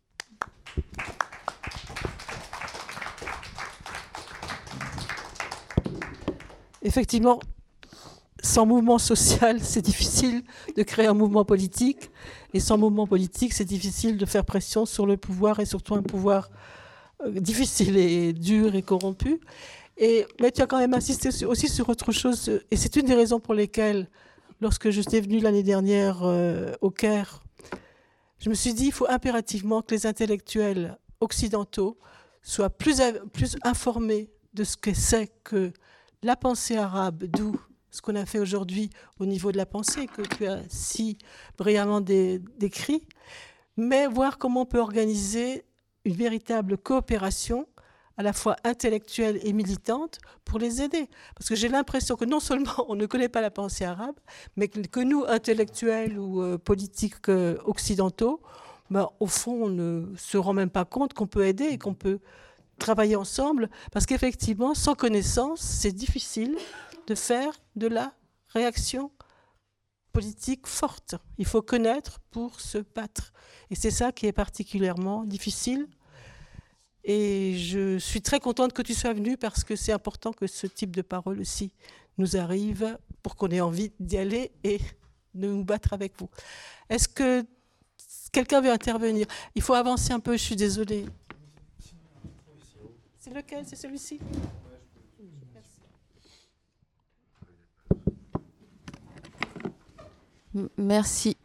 Effectivement, sans mouvement social, c'est difficile de créer un mouvement politique. Et sans mouvement politique, c'est difficile de faire pression sur le pouvoir, et surtout un pouvoir euh, difficile et dur et corrompu. Et, mais tu as quand même insisté aussi sur autre chose. Et c'est une des raisons pour lesquelles, lorsque je suis venue l'année dernière euh, au Caire, je me suis dit qu'il faut impérativement que les intellectuels occidentaux soient plus, plus informés de ce que c'est que la pensée arabe, d'où ce qu'on a fait aujourd'hui au niveau de la pensée, que tu as si brillamment dé, décrit, mais voir comment on peut organiser une véritable coopération à la fois intellectuelle et militante, pour les aider. Parce que j'ai l'impression que non seulement on ne connaît pas la pensée arabe, mais que nous, intellectuels ou euh, politiques euh, occidentaux, ben, au fond, on ne se rend même pas compte qu'on peut aider et qu'on peut travailler ensemble. Parce qu'effectivement, sans connaissance, c'est difficile de faire de la réaction politique forte. Il faut connaître pour se battre. Et c'est ça qui est particulièrement difficile. Et je suis très contente que tu sois venue parce que c'est important que ce type de parole aussi nous arrive pour qu'on ait envie d'y aller et de nous battre avec vous. Est-ce que quelqu'un veut intervenir? Il faut avancer un peu, je suis désolée. C'est lequel? C'est celui-ci? Merci.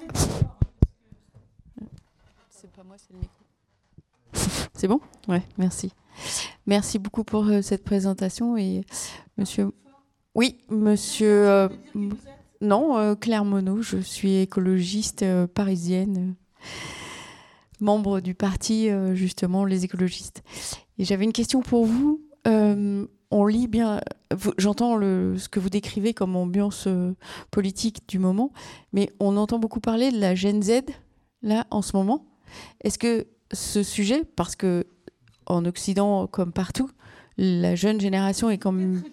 C'est pas moi, c'est le micro. C'est bon? Ouais, merci. Merci beaucoup pour euh, cette présentation. Et monsieur... Oui, monsieur... Euh, non, euh, Claire Monod, je suis écologiste euh, parisienne, euh, membre du parti, euh, justement, les écologistes. Et j'avais une question pour vous. Euh, on lit bien... Vous, j'entends le, ce que vous décrivez comme ambiance euh, politique du moment, mais on entend beaucoup parler de la Gen Z, là, en ce moment. Est-ce que ce sujet, parce que en Occident comme partout, la jeune génération est comme...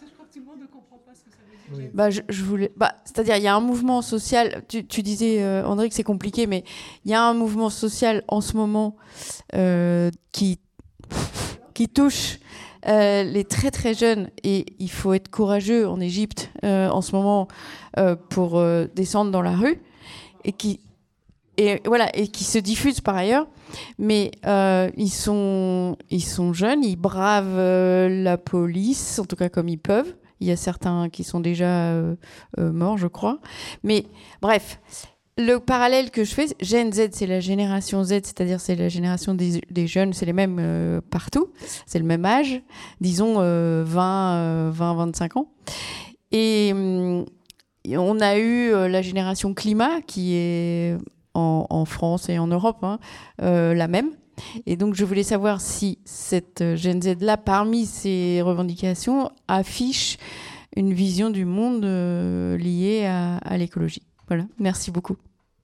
Oui. Bah, je, je voulais... bah, c'est-à-dire, il y a un mouvement social, tu, tu disais, euh, André, que c'est compliqué, mais il y a un mouvement social en ce moment euh, qui, qui touche euh, les très très jeunes, et il faut être courageux en Égypte euh, en ce moment euh, pour euh, descendre dans la rue, et qui... Et voilà, et qui se diffusent par ailleurs, mais euh, ils sont, ils sont jeunes, ils bravent euh, la police, en tout cas comme ils peuvent. Il y a certains qui sont déjà euh, euh, morts, je crois. Mais bref, le parallèle que je fais, Gen Z, c'est la génération Z, c'est-à-dire c'est la génération des, des jeunes, c'est les mêmes euh, partout, c'est le même âge, disons euh, vingt, vingt-cinq ans. Et, hum, et on a eu euh, la génération climat qui est... En, en France et en Europe, hein, euh, la même. Et donc, je voulais savoir si cette Gen Z-là, parmi ses revendications, affiche une vision du monde euh, liée à, à l'écologie. Voilà, merci beaucoup.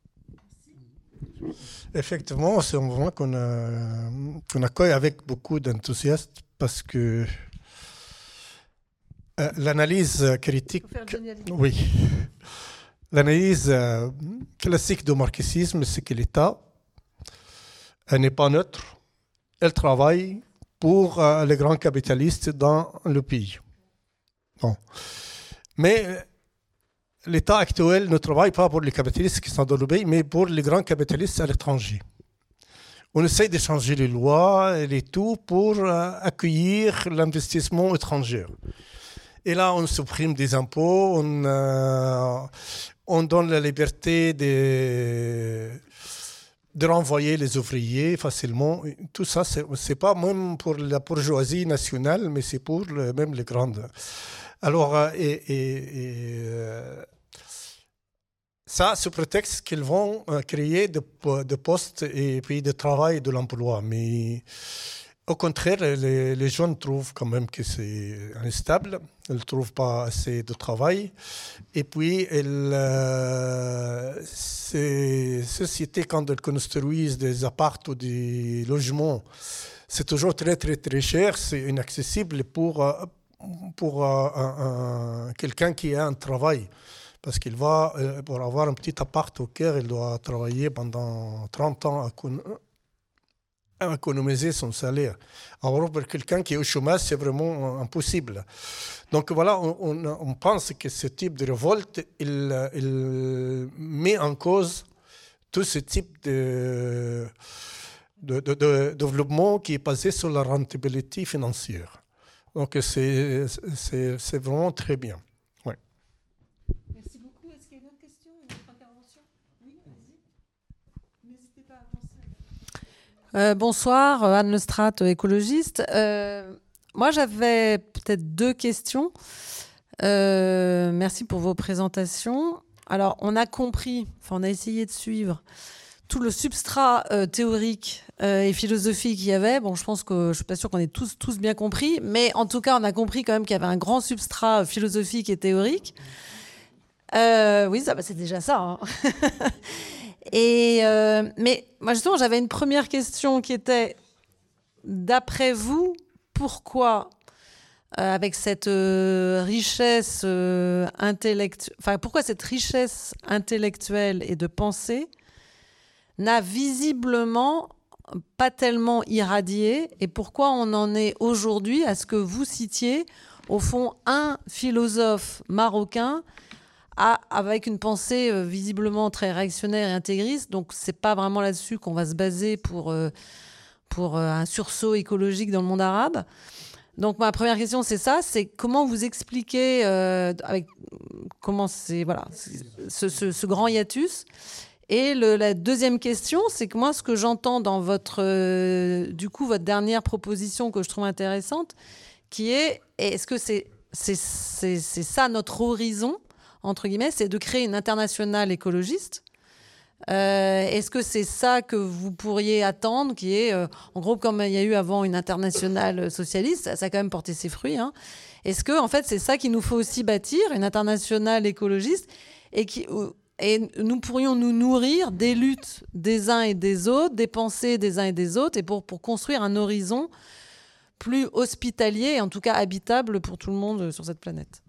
Effectivement, c'est un mouvement qu'on a, qu'on accueille avec beaucoup d'enthousiasme parce que euh, l'analyse critique, oui, l'analyse euh, classique du marxisme, c'est que l'État euh, n'est pas neutre, elle travaille pour euh, les grands capitalistes dans le pays. Bon. Mais euh, l'État actuel ne travaille pas pour les capitalistes qui sont dans le pays, mais pour les grands capitalistes à l'étranger. On essaie de changer les lois et les tout pour euh, accueillir l'investissement étranger. Et là, on supprime des impôts, on, euh, on donne la liberté de, de renvoyer les ouvriers facilement. Tout ça, c'est, c'est pas même pour la bourgeoisie nationale, mais c'est pour le, même les grandes. Alors, euh, et, et, et euh, ça, sous prétexte qu'ils vont euh, créer de, de postes et puis de travail, de l'emploi. Mais au contraire, les, les jeunes trouvent quand même que c'est instable. Ils ne trouvent pas assez de travail. Et puis, elles, euh, ces sociétés, quand elles construisent des appartements ou des logements, c'est toujours très, très, très cher. C'est inaccessible pour, pour euh, un, un, quelqu'un qui a un travail. Parce qu'il va, pour avoir un petit appart au Caire, il doit travailler pendant trente ans à économiser son salaire. Alors, pour quelqu'un qui est au chômage, c'est vraiment impossible. Donc voilà, on, on, on pense que ce type de révolte, il, il met en cause tout ce type de, de, de, de développement qui est basé sur la rentabilité financière. Donc c'est, c'est, c'est vraiment très bien. Euh, bonsoir, Anne Lestrade, écologiste. Euh, moi, j'avais peut-être deux questions. Euh, merci pour vos présentations. Alors, on a compris, enfin, on a essayé de suivre tout le substrat euh, théorique euh, et philosophique qu'il y avait. Bon, je pense que je ne suis pas sûre qu'on ait tous, tous bien compris, mais en tout cas, on a compris quand même qu'il y avait un grand substrat philosophique et théorique. Euh, oui, ça, bah, c'est déjà ça. Hein. Et euh, mais moi justement j'avais une première question qui était, d'après vous, pourquoi euh, avec cette euh, richesse euh, intellectuelle, enfin pourquoi cette richesse intellectuelle et de pensée n'a visiblement pas tellement irradié, et pourquoi on en est aujourd'hui à ce que vous citiez au fond un philosophe marocain À, avec une pensée euh, visiblement très réactionnaire et intégriste. Donc, ce n'est pas vraiment là-dessus qu'on va se baser pour, euh, pour euh, un sursaut écologique dans le monde arabe. Donc, ma première question, c'est ça. C'est comment vous expliquez euh, avec, comment c'est, voilà, ce, ce, ce grand hiatus. Et le, la deuxième question, c'est que moi, ce que j'entends dans votre, euh, du coup, votre dernière proposition que je trouve intéressante, qui est, est-ce que c'est, c'est, c'est, c'est ça notre horizon, entre guillemets, c'est de créer une internationale écologiste. Euh, est-ce que c'est ça que vous pourriez attendre, qui est, euh, en gros, comme il y a eu avant une internationale socialiste, ça, ça a quand même porté ses fruits, hein. Est-ce que, en fait, c'est ça qu'il nous faut aussi bâtir, une internationale écologiste, et, qui, et nous pourrions nous nourrir des luttes des uns et des autres, des pensées des uns et des autres, et pour, pour construire un horizon plus hospitalier, et en tout cas habitable pour tout le monde sur cette planète.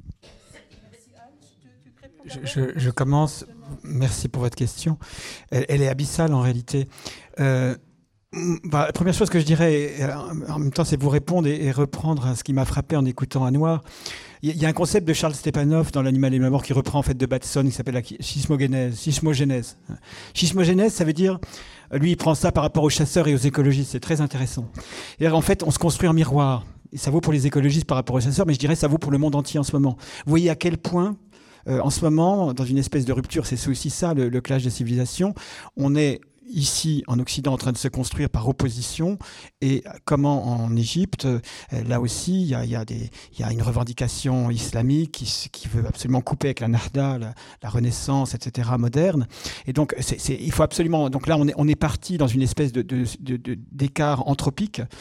Je, je, je commence. Merci pour votre question. Elle, elle est abyssale en réalité. Euh, bah, la première chose que je dirais, en même temps, c'est vous répondre et, et reprendre à ce qui m'a frappé en écoutant Anouar. Il y, y a un concept de Charles Stepanov dans L'animal et la mort qui reprend en fait de Batson, qui s'appelle la schismogénèse. Schismogénèse. Schismogénèse, ça veut dire, lui, il prend ça par rapport aux chasseurs et aux écologistes. C'est très intéressant. Et en fait, on se construit en miroir. Et ça vaut pour les écologistes par rapport aux chasseurs, mais je dirais ça vaut pour le monde entier en ce moment. Vous voyez à quel point Euh, en ce moment, dans une espèce de rupture, c'est aussi ça, le, le clash des civilisations. On est ici, en Occident, en train de se construire par opposition. Et comment en Égypte, euh, là aussi, il y a, y, a y a une revendication islamique qui, qui veut absolument couper avec la Nahda, la, la Renaissance, et cetera, moderne. Et donc, c'est, c'est, il faut absolument... Donc là, on est, on est parti dans une espèce de, de, de, de, d'écart anthropique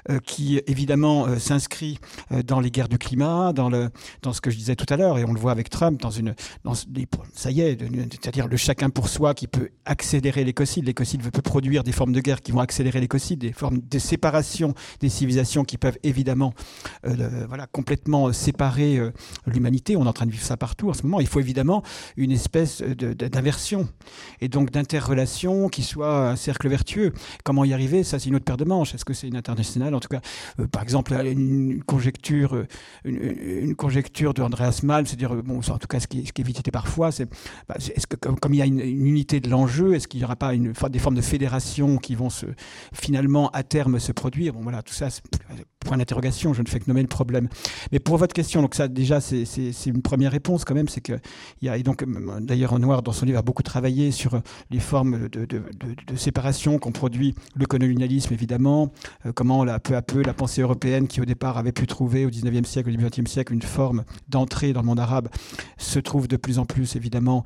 euh, qui évidemment euh, s'inscrit euh, dans les guerres du climat, dans, le, dans ce que je disais tout à l'heure, et on le voit avec Trump, dans une, dans, ça y est, c'est-à-dire le chacun pour soi qui peut accélérer l'écocide. L'écocide peut produire des formes de guerre qui vont accélérer l'écocide, des formes de séparation des civilisations qui peuvent évidemment euh, le, voilà, complètement séparer euh, l'humanité. On est en train de vivre ça partout en ce moment. Il faut évidemment une espèce de, de, d'inversion et donc d'interrelation qui soit un cercle vertueux. Comment y arriver? Ça, c'est une autre paire de manches. Est-ce que c'est une internationale? En tout cas, euh, par exemple, une conjecture, une, une conjecture de Andreas Malm, c'est-à-dire, bon, en tout cas, ce qui, ce qui est évité parfois, c'est bah, est-ce que comme, comme il y a une, une unité de l'enjeu, est-ce qu'il n'y aura pas une, des formes de fédération qui vont se, finalement à terme se produire? Bon, voilà, tout ça, c'est point d'interrogation. Je ne fais que nommer le problème. Mais pour votre question, donc ça, déjà, c'est, c'est, c'est une première réponse quand même, c'est que il y a, et donc d'ailleurs Noir dans son livre a beaucoup travaillé sur les formes de, de, de, de séparation qu'ont produit le colonialisme, évidemment, euh, comment là, peu à peu la pensée européenne qui au départ avait pu trouver au dix-neuvième siècle, au début du vingtième siècle, une forme d'entrée dans le monde arabe, se trouve de plus en plus évidemment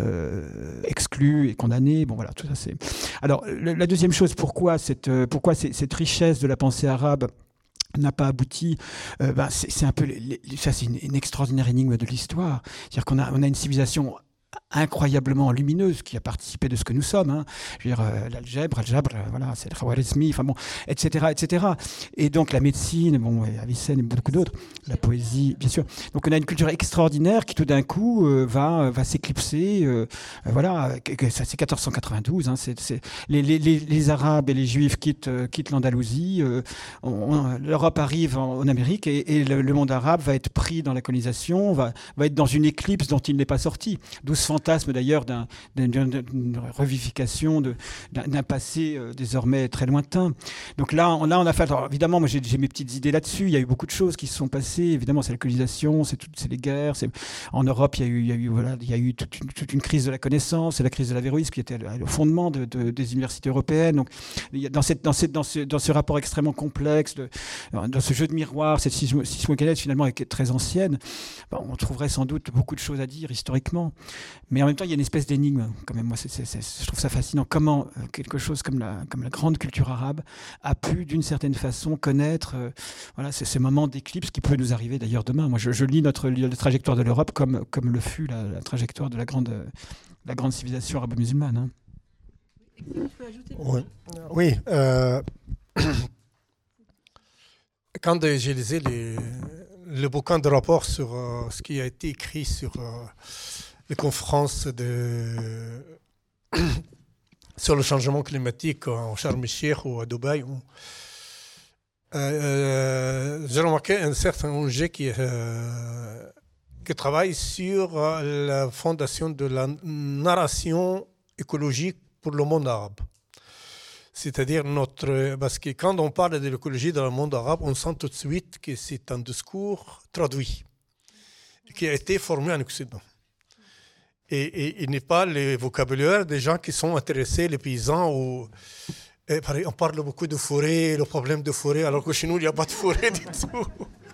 euh, exclue et condamnée. Bon voilà, tout ça c'est. Alors le, la deuxième chose, pourquoi cette, euh, pourquoi c'est, cette richesse de la pensée arabe n'a pas abouti, euh, ben c'est, c'est un peu, les, les, ça c'est une, une extraordinaire énigme de l'histoire. C'est-à-dire qu'on a, on a une civilisation incroyablement lumineuse qui a participé de ce que nous sommes. Hein. Je veux dire, euh, l'algèbre, algèbre, euh, voilà, c'est le Khawarizmi, enfin bon, et cetera, et cetera. Et donc la médecine, bon, et Avicenne et beaucoup d'autres, la poésie, bien sûr. Donc on a une culture extraordinaire qui tout d'un coup euh, va, va s'éclipser. Euh, euh, voilà, ça c'est quatorze cent quatre-vingt-douze. Hein, c'est, c'est, les, les, les, les Arabes et les Juifs quittent, euh, quittent l'Andalousie. Euh, on, on, L'Europe arrive en, en Amérique et, et le, le monde arabe va être pris dans la colonisation, va, va être dans une éclipse dont il n'est pas sorti. D'où ce fantasme d'ailleurs d'un, d'une, d'une revivification de, d'un, d'un passé euh, désormais très lointain. Donc là, on, là, on a fait. Alors, évidemment, moi j'ai, j'ai mes petites idées là-dessus. Il y a eu beaucoup de choses qui se sont passées. Évidemment, c'est la colonisation, c'est, tout, c'est les guerres. C'est... En Europe, il y a eu, il y a eu, voilà, il y a eu toute une, toute une crise de la connaissance, c'est la crise de l'avéroïsme qui était au fondement de, de, des universités européennes. Donc, il y a, dans, cette, dans, cette, dans, ce, dans ce rapport extrêmement complexe, de, dans ce jeu de miroir, cette sismocanèse finalement est très ancienne, bon, on trouverait sans doute beaucoup de choses à dire historiquement. Mais en même temps, il y a une espèce d'énigme, quand même. Moi, c'est, c'est, c'est, je trouve ça fascinant. Comment euh, quelque chose comme la, comme la grande culture arabe a pu, d'une certaine façon, connaître euh, voilà, c'est ce moment d'éclipse qui peut nous arriver d'ailleurs demain. Moi, je, je lis notre la trajectoire de l'Europe comme, comme le fut la, la trajectoire de la grande, euh, la grande civilisation arabo-musulmane. Hein. Oui. oui euh... Quand j'ai lisé les, le bouquin de rapport sur euh, ce qui a été écrit sur euh, les conférences de, sur le changement climatique en Sharm el-Sheikh ou à Dubaï, où, euh, j'ai remarqué un certain O N G qui, euh, qui travaille sur euh, la fondation de la narration écologique pour le monde arabe. C'est-à-dire notre... Parce que quand on parle de l'écologie dans le monde arabe, on sent tout de suite que c'est un discours traduit, qui a été formé en Occident. Et, et il n'est pas le vocabulaire des gens qui sont intéressés, les paysans, ou... Et on parle beaucoup de forêt, le problème de forêt, alors que chez nous, il n'y a pas de forêt du tout.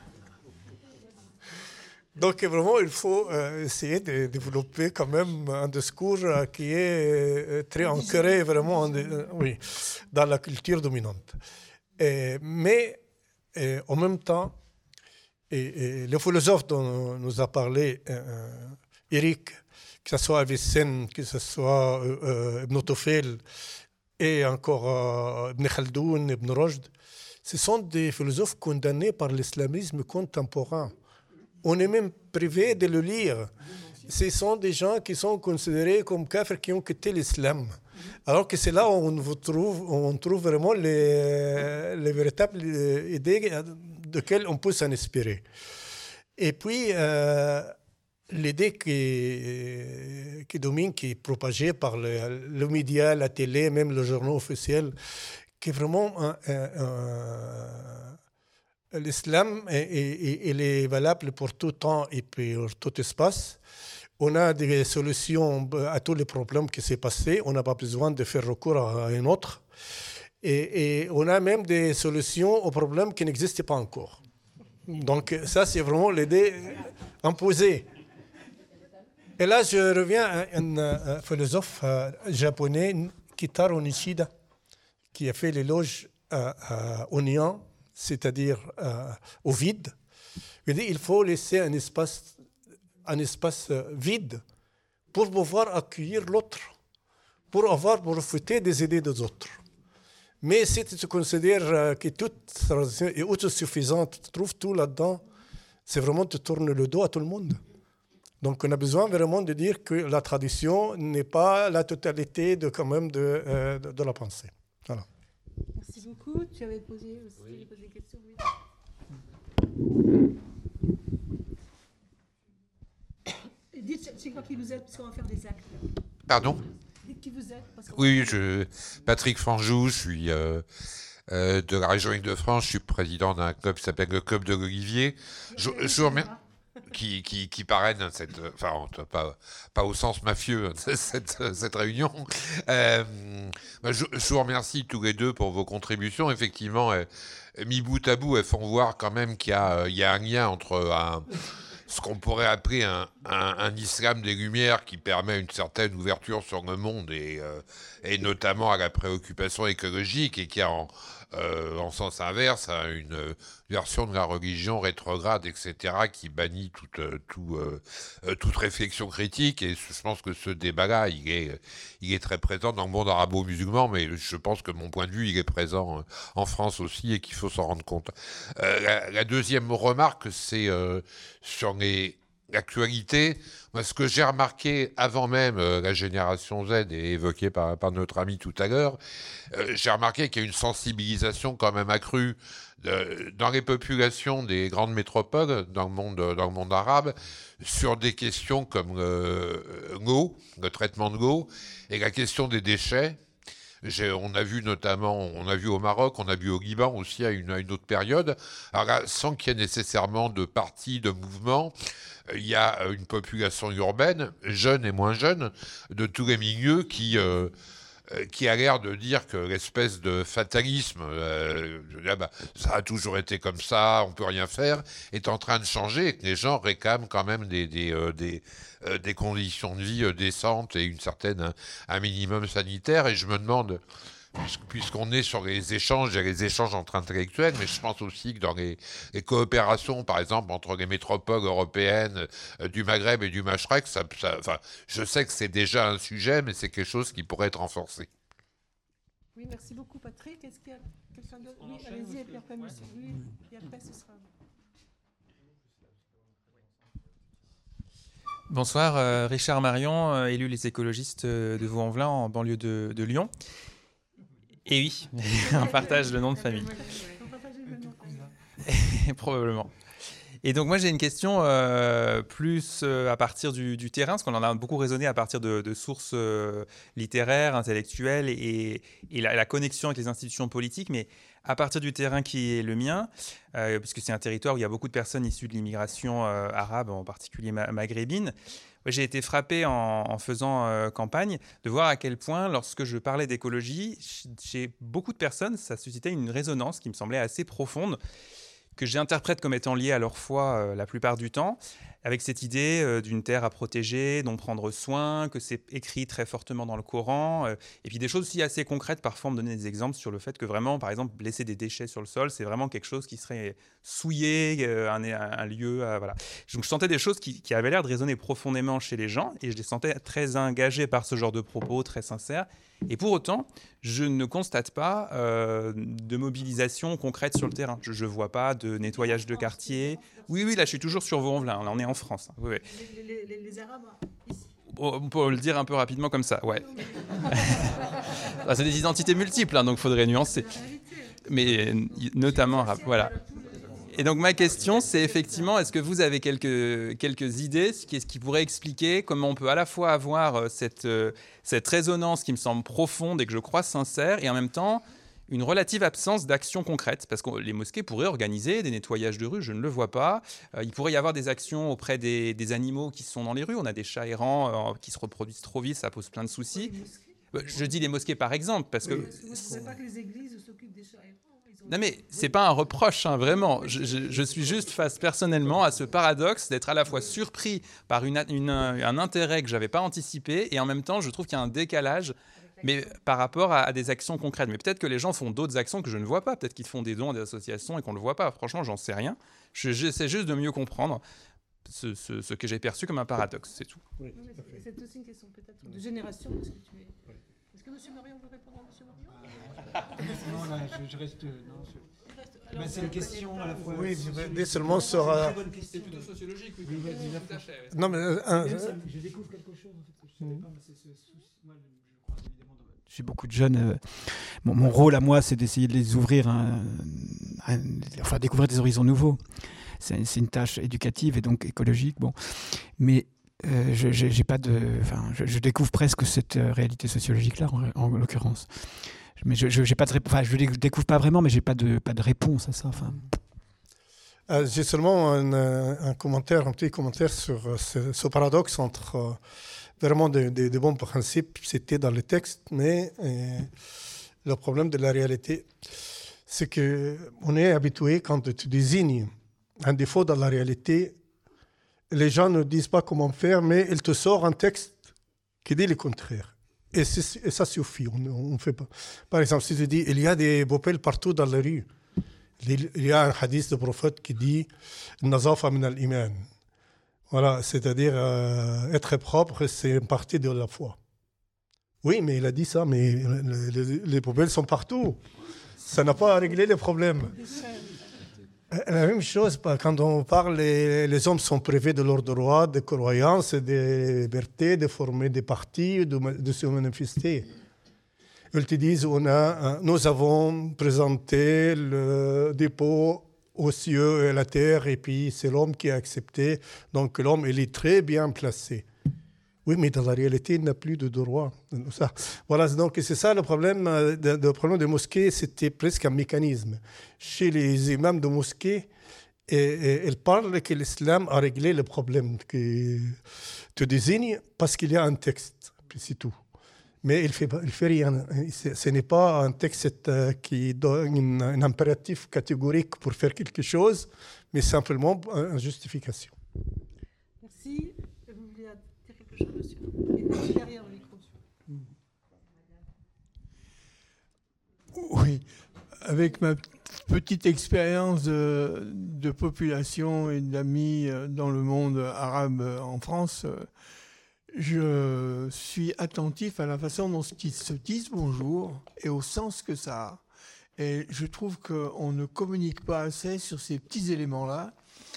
Donc vraiment, il faut euh, essayer de développer quand même un discours euh, qui est euh, très ancré vraiment en, euh, oui, dans la culture dominante. Et, mais et, en même temps, et, et le philosophe dont nous a parlé euh, Eric, que ce soit Avicenne, que ce soit euh, euh, Ibn Tufayl et encore euh, Ibn Khaldoun, Ibn Rushd, ce sont des philosophes condamnés par l'islamisme contemporain. On est même privé de le lire. Ce sont des gens qui sont considérés comme kafirs qui ont quitté l'islam. Alors que c'est là où on, vous trouve, on trouve vraiment les, les véritables idées de quelles on peut s'en inspirer. Et puis, euh, l'idée qui, qui domine, qui est propagée par le, le média, la télé, même le journal officiel, qui est vraiment un, un, un l'islam, il est valable pour tout temps et pour tout espace. On a des solutions à tous les problèmes qui s'est passé. On n'a pas besoin de faire recours à un autre. Et, et on a même des solutions aux problèmes qui n'existent pas encore. Donc ça, c'est vraiment l'idée imposée. Et là, je reviens à un, un philosophe japonais, Kitaro Nishida, qui a fait l'éloge à, à Onion. c'est-à-dire euh, au vide. Il dit il faut laisser un espace, un espace vide pour pouvoir accueillir l'autre, pour avoir profité des idées des autres. Mais si tu considères que toute tradition est autosuffisante, tu trouves tout là-dedans, c'est vraiment tu tournes le dos à tout le monde. Donc on a besoin vraiment de dire que la tradition n'est pas la totalité de, quand même de, euh, de, de la pensée. Voilà. Merci beaucoup. Tu avais posé aussi oui. posé des questions. Oui. Dites, c'est quoi qui vous êtes, parce qu'on va faire des actes. Pardon ? Dites qui vous êtes. Parce oui, je, Patrick Fanjou, je suis euh, euh, de la région Île-de-France, je suis président d'un club qui s'appelle le Club de l'Olivier. Je, je vous remercie. Qui, qui, qui parraine cette, enfin pas, pas au sens mafieux cette, cette réunion. Euh, je, je vous remercie tous les deux pour vos contributions. Effectivement, euh, mis bout à bout, elles font voir quand même qu'il y a, il y a un lien entre un, ce qu'on pourrait appeler un, un, un islam des Lumières qui permet une certaine ouverture sur le monde et, euh, et notamment à la préoccupation écologique et qui a en Euh, en sens inverse, à une euh, version de la religion rétrograde, et cetera, qui bannit toute, euh, tout, euh, toute réflexion critique. Et je pense que ce débat-là, il est, il est très présent dans le monde arabo-musulman, mais je pense que mon point de vue, il est présent en France aussi et qu'il faut s'en rendre compte. Euh, la, la deuxième remarque, c'est euh, sur les... l'actualité. Moi, ce que j'ai remarqué avant même euh, la génération Z et évoqué par, par notre ami tout à l'heure, euh, j'ai remarqué qu'il y a une sensibilisation quand même accrue de, dans les populations des grandes métropoles, dans le monde, dans le monde arabe, sur des questions comme euh, l'eau, le traitement de l'eau, et la question des déchets. J'ai, on a vu notamment, on a vu au Maroc, on a vu au Liban aussi à une, à une autre période. Alors là, sans qu'il y ait nécessairement de parti, de mouvement, il y a une population urbaine, jeune et moins jeune, de tous les milieux qui, euh, qui a l'air de dire que l'espèce de fatalisme, euh, là, bah, ça a toujours été comme ça, on peut rien faire, est en train de changer et que les gens réclament quand même des, des, euh, des, euh, des conditions de vie euh, décentes et une certaine, un, un minimum sanitaire. Et je me demande, puisqu'on est sur les échanges, il y a les échanges entre intellectuels, mais je pense aussi que dans les, les coopérations, par exemple, entre les métropoles européennes euh, du Maghreb et du Machrek, ça, ça, enfin, je sais que c'est déjà un sujet, mais c'est quelque chose qui pourrait être renforcé. Oui, merci beaucoup, Patrick. Est-ce qu'il y a quelqu'un d'autre ? Oui, allez-y, et puis après, monsieur. Oui, et après, ce sera... Bonsoir, euh, Richard Marion, euh, élu les écologistes de Vaux-en-Velin, en banlieue de, de Lyon. Et oui, on partage le nom de famille. Probablement. Et donc moi j'ai une question euh, plus euh, à partir du, du terrain, parce qu'on en a beaucoup raisonné à partir de, de sources euh, littéraires, intellectuelles et, et la, la connexion avec les institutions politiques, mais à partir du terrain qui est le mien, euh, puisque c'est un territoire où il y a beaucoup de personnes issues de l'immigration euh, arabe, en particulier ma- maghrébine. J'ai été frappé en, en faisant euh, campagne de voir à quel point, lorsque je parlais d'écologie, chez beaucoup de personnes, ça suscitait une résonance qui me semblait assez profonde, que j'interprète comme étant liée à leur foi euh, la plupart du temps, avec cette idée euh, d'une terre à protéger, dont prendre soin, que c'est écrit très fortement dans le Coran, euh, et puis des choses aussi assez concrètes. Parfois, on me donnait des exemples sur le fait que vraiment, par exemple, laisser des déchets sur le sol, c'est vraiment quelque chose qui serait souillé, euh, un, un lieu, euh, voilà. Donc, je sentais des choses qui, qui avaient l'air de résonner profondément chez les gens, et je les sentais très engagés par ce genre de propos, très sincères. Et pour autant, je ne constate pas euh, de mobilisation concrète sur le terrain. Je ne vois pas de nettoyage de quartier. Oui, oui, là, je suis toujours sur Vaux-en-Velin. Là, on est en France. Oui, oui. Les, les, les, les Arabes, ici. On peut le dire un peu rapidement comme ça, ouais. Ah, c'est des identités multiples, hein, donc il faudrait nuancer. Mais notamment, voilà. Et donc ma question, c'est effectivement, est-ce que vous avez quelques, quelques idées, ce qui, ce qui pourrait expliquer comment on peut à la fois avoir cette, cette résonance qui me semble profonde et que je crois sincère, et en même temps une relative absence d'action concrète, parce que les mosquées pourraient organiser des nettoyages de rue, je ne le vois pas. Euh, il pourrait y avoir des actions auprès des, des animaux qui sont dans les rues. On a des chats errants euh, qui se reproduisent trop vite, ça pose plein de soucis. Euh, je dis les mosquées par exemple, parce que... Oui, parce que moi, je ne sais pas que les églises s'occupent des chats errants. Non mais c'est pas un reproche, hein, vraiment. Je, je, je suis juste face personnellement à ce paradoxe d'être à la fois surpris par une, une, un intérêt que j'avais pas anticipé, et en même temps je trouve qu'il y a un décalage mais par rapport à, à des actions concrètes. Mais peut-être que les gens font d'autres actions que je ne vois pas. Peut-être qu'ils font des dons à des associations et qu'on ne le voit pas. Franchement, j'en sais rien. Je, j'essaie juste de mieux comprendre ce, ce, ce que j'ai perçu comme un paradoxe, c'est tout. Oui, c'est aussi une question peut-être de génération. Parce que tu es... Est-ce que M. Marion veut répondre à M. Marion? Non, là, je, je reste... Non, je... Ben, c'est une question à la fois... Oui, je vais dire seulement sur... Euh... C'est plutôt sociologique, oui. Oui, oui, oui, oui, tout à fait. Non, mais... Euh, je découvre quelque chose, en fait, que je ne savais pas, mais c'est ce souci... Moi, je crois évidemment... J'ai beaucoup de jeunes... Euh, mon, mon rôle à moi, c'est d'essayer de les ouvrir, un, un, enfin, découvrir des horizons nouveaux. C'est, c'est une tâche éducative et donc écologique, bon. Mais... Euh, je, j'ai, j'ai pas de, enfin, je, je découvre presque cette euh, réalité sociologique-là, en, en l'occurrence. Mais je, je j'ai pas de, enfin, je découvre pas vraiment, mais j'ai pas de, pas de réponse à ça. Enfin. Euh, j'ai seulement un, un commentaire, un petit commentaire sur ce, ce paradoxe entre euh, vraiment des de, de bons principes, c'était dans le texte, mais euh, le problème de la réalité, c'est que on est habitué quand tu désignes un défaut dans la réalité. Les gens ne disent pas comment faire, mais ils te sortent un texte qui dit le contraire. Et, et ça suffit. On, on fait pas. Par exemple, si tu dis il y a des poubelles partout dans la rue, il y a un hadith de prophète qui dit Nazafa min al-iman. Voilà, c'est-à-dire euh, être propre, c'est une partie de la foi. Oui, mais il a dit ça, mais les, les, les poubelles sont partout. Ça n'a pas réglé les problèmes. La même chose, quand on parle, les, les hommes sont privés de leurs droits, de croyances, de liberté, de former des partis, de, de se manifester. Ils te disent, on a, nous avons présenté le dépôt aux cieux et à la terre, et puis c'est l'homme qui a accepté. Donc l'homme, il est très bien placé. Oui, mais dans la réalité, il n'a plus de droit. Ça. Voilà, donc c'est ça le problème. Le problème des mosquées, c'était presque un mécanisme. Chez les imams de mosquées, et, et, ils parlent que l'islam a réglé le problème que tu désignes parce qu'il y a un texte, puis c'est tout. Mais il ne fait, il fait rien. Ce n'est pas un texte qui donne un impératif catégorique pour faire quelque chose, mais simplement une justification. Merci. Derrière le micro. Oui, avec ma petite expérience de, de population et d'amis dans le monde arabe en France, je suis attentif à la façon dont ils se disent bonjour et au sens que ça a. Et je trouve qu'on ne communique pas assez sur ces petits éléments-là.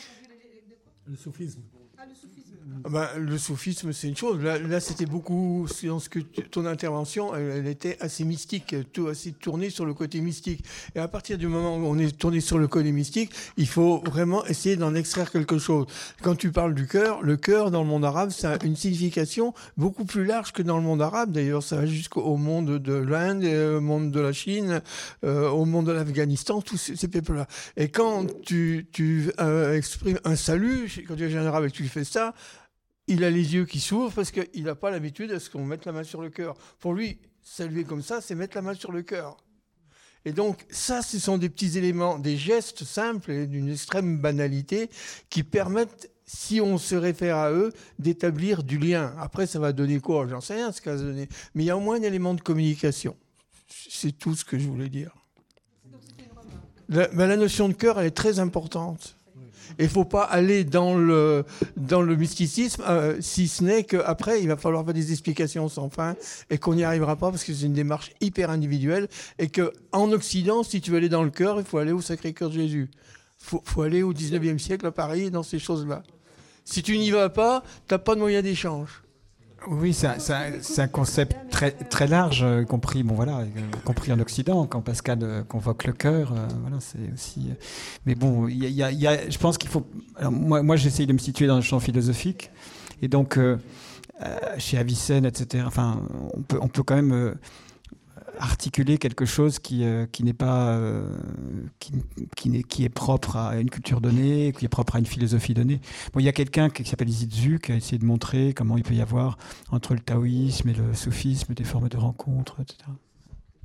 Le soufisme. Ben, le soufisme, c'est une chose. Là, là c'était beaucoup, dans ce que tu, ton intervention, elle, elle était assez mystique, tout assez tournée sur le côté mystique. Et à partir du moment où on est tourné sur le côté mystique, il faut vraiment essayer d'en extraire quelque chose. Quand tu parles du cœur, le cœur dans le monde arabe, ça a une signification beaucoup plus large que dans le monde arabe. D'ailleurs, ça va jusqu'au monde de l'Inde, au monde de la Chine, euh, au monde de l'Afghanistan, tous ces, ces peuples-là. Et quand tu, tu euh, exprimes un salut, quand tu es un arabe et que tu fais ça, il a les yeux qui s'ouvrent parce qu'il n'a pas l'habitude à ce qu'on mette la main sur le cœur. Pour lui, saluer comme ça, c'est mettre la main sur le cœur. Et donc, ça, ce sont des petits éléments, des gestes simples et d'une extrême banalité qui permettent, si on se réfère à eux, d'établir du lien. Après, ça va donner quoi? J'en sais rien ce que ça va donner. Mais il y a au moins un élément de communication. C'est tout ce que je voulais dire. La, ben, la notion de cœur, elle est très importante. Il ne faut pas aller dans le, dans le mysticisme, euh, si ce n'est qu'après, il va falloir faire des explications sans fin et qu'on n'y arrivera pas parce que c'est une démarche hyper individuelle et qu'en Occident, si tu veux aller dans le cœur, il faut aller au Sacré-Cœur de Jésus. Il faut, faut aller au dix-neuvième siècle à Paris dans ces choses-là. Si tu n'y vas pas, tu n'as pas de moyen d'échange. Oui, c'est un, c'est un, c'est un concept très, très large, euh, compris, bon, voilà, euh, compris en Occident, quand Pascal euh, convoque le cœur, euh, voilà, c'est aussi... Euh, mais bon, y a, y a, y a, je pense qu'il faut... Alors, moi, moi, j'essaye de me situer dans le champ philosophique, et donc, euh, euh, chez Avicenne, et cetera, enfin, on peut, on peut quand même... Euh, articuler quelque chose qui, euh, qui n'est pas euh, qui, qui, n'est, qui est propre à une culture donnée, qui est propre à une philosophie donnée. Bon, il y a quelqu'un qui s'appelle Zizou qui a essayé de montrer comment il peut y avoir entre le taoïsme et le soufisme des formes de rencontres, et cetera.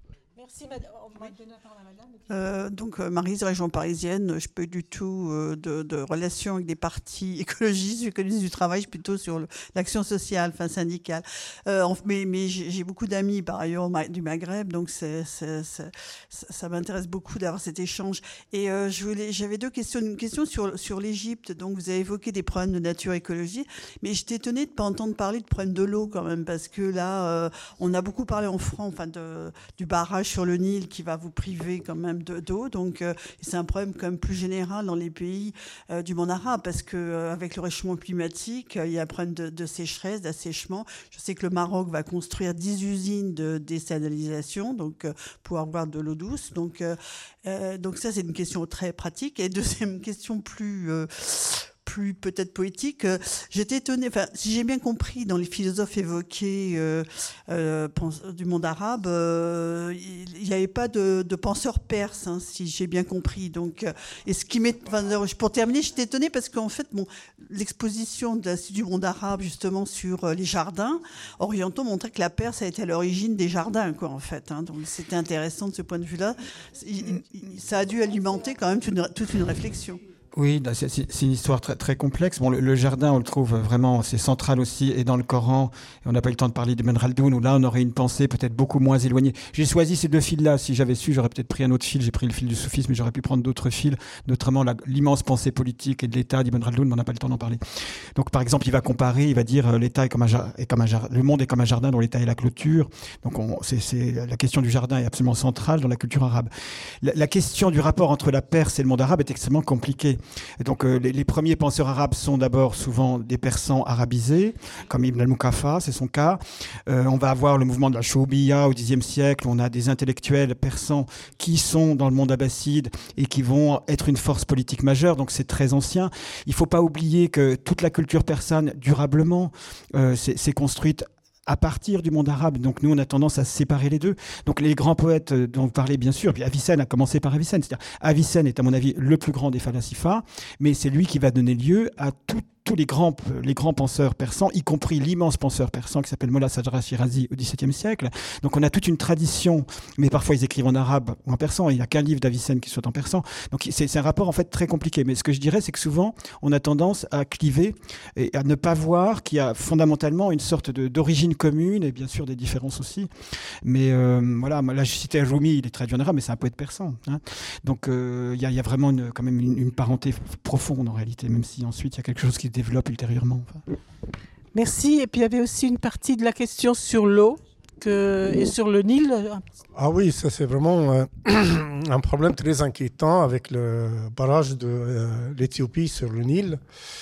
Merci, madame. On va donner la parole à madame. Euh, donc, euh, Maryse, région parisienne, je n'ai pas eu du tout euh, de, de relation avec des partis écologistes, écologistes du travail, je suis plutôt sur le, l'action sociale, enfin syndicale. Euh, mais mais j'ai, j'ai beaucoup d'amis, par ailleurs, du Maghreb, donc c'est, c'est, c'est, ça m'intéresse beaucoup d'avoir cet échange. Et euh, je voulais, j'avais deux questions. Une question sur, sur l'Égypte. Donc, vous avez évoqué des problèmes de nature écologique, mais j'étais étonnée de ne pas entendre parler de problèmes de l'eau quand même, parce que là, euh, on a beaucoup parlé en France, enfin, de, du barrage sur le Nil qui va vous priver quand même de, d'eau. Donc, euh, c'est un problème quand même plus général dans les pays euh, du monde arabe, parce que euh, avec le réchauffement climatique, euh, il y a un problème de, de sécheresse, d'assèchement. Je sais que le Maroc va construire dix usines de désalinisation, donc euh, pour avoir de l'eau douce. Donc, euh, euh, donc ça, c'est une question très pratique. Et deuxième question plus euh, plus peut-être poétique. Euh, j'étais étonnée, enfin, si j'ai bien compris, dans les philosophes évoqués euh, euh, du monde arabe, euh, il n'y avait pas de, de penseurs perses, hein, si j'ai bien compris. Donc, euh, et ce qui m'est, enfin, pour terminer, j'étais étonnée parce qu'en fait, bon, l'exposition de l'Institut du monde arabe, justement, sur euh, les jardins orientaux, montrait que la Perse a été à l'origine des jardins, quoi, en fait. Hein, donc, c'était intéressant de ce point de vue-là. Il, il, ça a dû alimenter quand même toute une, toute une réflexion. Oui, c'est, c'est une histoire très, très complexe. Bon, le, le jardin, on le trouve vraiment, c'est central aussi, et dans le Coran. Et on n'a pas eu le temps de parler d'Ibn Khaldoun, où là, on aurait une pensée peut-être beaucoup moins éloignée. J'ai choisi ces deux fils-là. Si j'avais su, j'aurais peut-être pris un autre fil. J'ai pris le fil du soufisme, mais j'aurais pu prendre d'autres fils, notamment la, l'immense pensée politique et de l'État d'Ibn Khaldoun, mais on n'a pas le temps d'en parler. Donc, par exemple, il va comparer, il va dire euh, l'État est comme un, est comme un jardin, le monde est comme un jardin dont l'État est la clôture. Donc, on, c'est, c'est, la question du jardin est absolument centrale dans la culture arabe. La, la question du rapport entre la Perse et le monde arabe est extrêmement compliquée. Et donc, euh, les, les premiers penseurs arabes sont d'abord souvent des persans arabisés, comme Ibn al-Muqaffa, c'est son cas. Euh, on va avoir le mouvement de la Choubiya au Xe siècle, où on a des intellectuels persans qui sont dans le monde abbasside et qui vont être une force politique majeure, donc c'est très ancien. Il ne faut pas oublier que toute la culture persane, durablement, euh, s'est, s'est construite à partir du monde arabe. Donc nous, on a tendance à séparer les deux. Donc les grands poètes dont vous parlez, bien sûr, puis Avicenne a commencé par Avicenne. C'est-à-dire, Avicenne est, à mon avis, le plus grand des falasifa, mais c'est lui qui va donner lieu à tout tous les grands, les grands penseurs persans, y compris l'immense penseur persan qui s'appelle Molla Sadra Shirazi au XVIIe siècle. Donc on a toute une tradition, mais parfois ils écrivent en arabe ou en persan, il n'y a qu'un livre d'Avicenne qui soit en persan. Donc c'est, c'est un rapport en fait très compliqué. Mais ce que je dirais, c'est que souvent, on a tendance à cliver et à ne pas voir qu'il y a fondamentalement une sorte de, d'origine commune, et bien sûr des différences aussi. Mais euh, voilà, là je citais Rumi, il est traduit en arabe, mais c'est un poète persan. Hein. Donc il euh, y, y a vraiment une, quand même une, une parenté profonde en réalité, même si ensuite il y a quelque chose qui développe ultérieurement. Enfin. Merci. Et puis il y avait aussi une partie de la question sur l'eau que, et sur le Nil. Ah oui, ça c'est vraiment euh, un problème très inquiétant avec le barrage de euh, l'Éthiopie sur le Nil.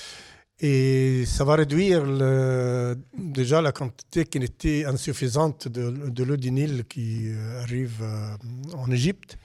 Et ça va réduire le, déjà la quantité qui était insuffisante de, de l'eau du Nil qui euh, arrive euh, en Égypte.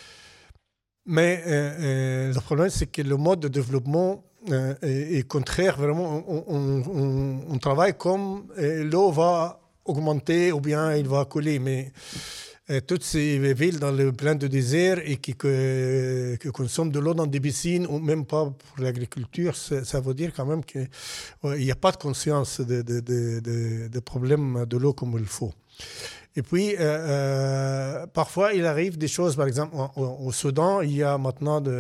Mais euh, euh, le problème, c'est que le mode de développement Euh, et, et contraire, vraiment, on, on, on, on travaille comme euh, l'eau va augmenter ou bien il va couler. Mais euh, toutes ces villes dans le plein de désert et qui, que, qui consomment de l'eau dans des piscines ou même pas pour l'agriculture, ça, ça veut dire quand même qu'il n'y a pas de conscience de, de, de, de, de problème de l'eau comme il faut. Et puis, euh, euh, parfois, il arrive des choses, par exemple, au, au Soudan, il y a maintenant de...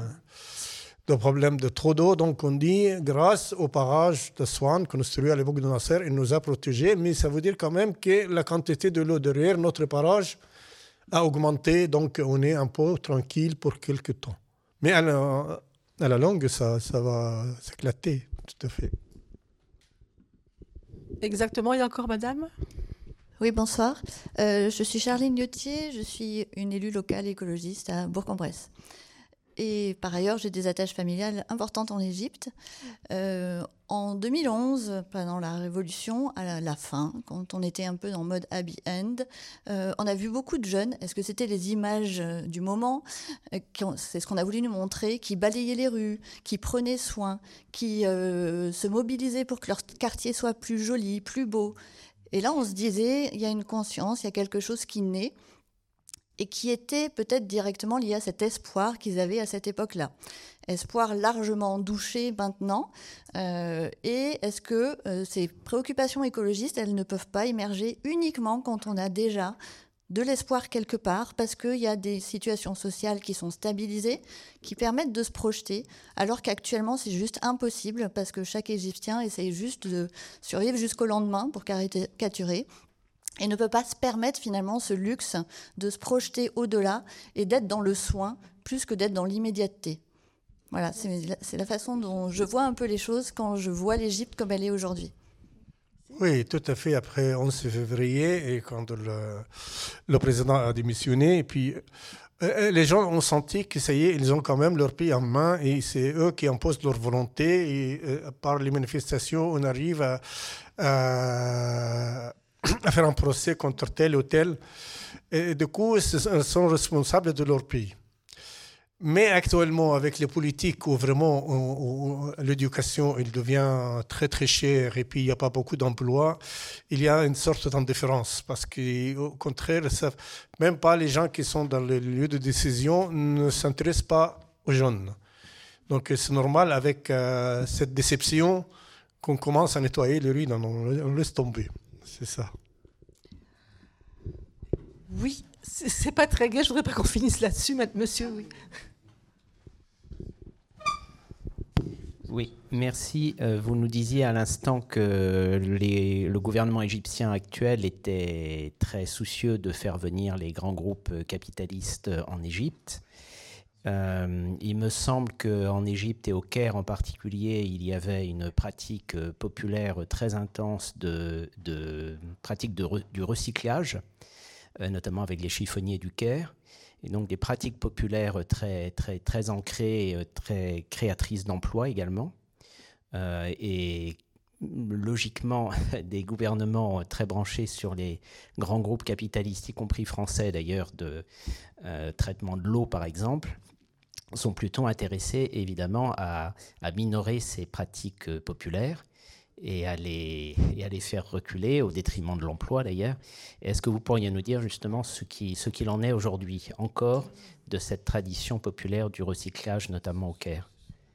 de problème de trop d'eau. Donc, on dit, grâce au barrage de Swan construit à l'époque de Nasser, il nous a protégés. Mais ça veut dire quand même que la quantité de l'eau derrière notre barrage a augmenté. Donc, on est un peu tranquille pour quelques temps. Mais à la, à la longue, ça, ça va s'éclater, tout à fait. Exactement. Il y a encore madame ? Oui, bonsoir. Euh, je suis Charline Liotier. Je suis une élue locale écologiste à Bourg-en-Bresse. Et par ailleurs, j'ai des attaches familiales importantes en Égypte. Euh, en deux mille onze, pendant la Révolution, à la, la fin, quand on était un peu en mode happy end, euh, on a vu beaucoup de jeunes. Est-ce que c'était les images euh, du moment euh, qui ont, c'est ce qu'on a voulu nous montrer, qui balayaient les rues, qui prenaient soin, qui euh, se mobilisaient pour que leur quartier soit plus joli, plus beau. Et là, on se disait, il y a une conscience, il y a quelque chose qui naît, et qui était peut-être directement lié à cet espoir qu'ils avaient à cette époque-là. Espoir largement douché maintenant. Euh, et est-ce que euh, ces préoccupations écologistes, elles ne peuvent pas émerger uniquement quand on a déjà de l'espoir quelque part, parce qu'il y a des situations sociales qui sont stabilisées, qui permettent de se projeter, alors qu'actuellement c'est juste impossible, parce que chaque Égyptien essaye juste de survivre jusqu'au lendemain, pour caricaturer, et ne peut pas se permettre finalement ce luxe de se projeter au-delà et d'être dans le soin, plus que d'être dans l'immédiateté. Voilà, c'est, c'est la façon dont je vois un peu les choses quand je vois l'Égypte comme elle est aujourd'hui. Oui, tout à fait. Après onze février, et quand le, le président a démissionné, et puis euh, les gens ont senti que ça y est, ils ont quand même leur pays en main, et c'est eux qui imposent leur volonté, et euh, par les manifestations, on arrive à, à, à faire un procès contre tel ou tel. Et du coup, ils sont responsables de leur pays. Mais actuellement, avec les politiques où vraiment où, où l'éducation il devient très très cher et puis il n'y a pas beaucoup d'emplois, il y a une sorte d'indifférence parce qu'au contraire, ça, même pas les gens qui sont dans les lieux de décision ne s'intéressent pas aux jeunes. Donc c'est normal avec euh, cette déception qu'on commence à nettoyer les rues, on, on laisse tomber. C'est ça. Oui, c'est, c'est pas très gai, je voudrais pas qu'on finisse là-dessus, monsieur. Oui. Oui, merci. Euh, vous nous disiez à l'instant que les, le gouvernement égyptien actuel était très soucieux de faire venir les grands groupes capitalistes en Égypte. Euh, il me semble qu'en Égypte et au Caire en particulier, il y avait une pratique populaire très intense de, de pratique de re, du recyclage, euh, notamment avec les chiffonniers du Caire. Et donc des pratiques populaires très, très, très ancrées, très créatrices d'emplois également. Euh, et logiquement, des gouvernements très branchés sur les grands groupes capitalistes, y compris français d'ailleurs, de euh, traitement de l'eau par exemple, sont plutôt intéressés évidemment à, à minorer ces pratiques populaires et à, les, et à les faire reculer au détriment de l'emploi d'ailleurs. Est-ce que vous pourriez nous dire justement ce, qui, ce qu'il en est aujourd'hui encore de cette tradition populaire du recyclage, notamment au Caire?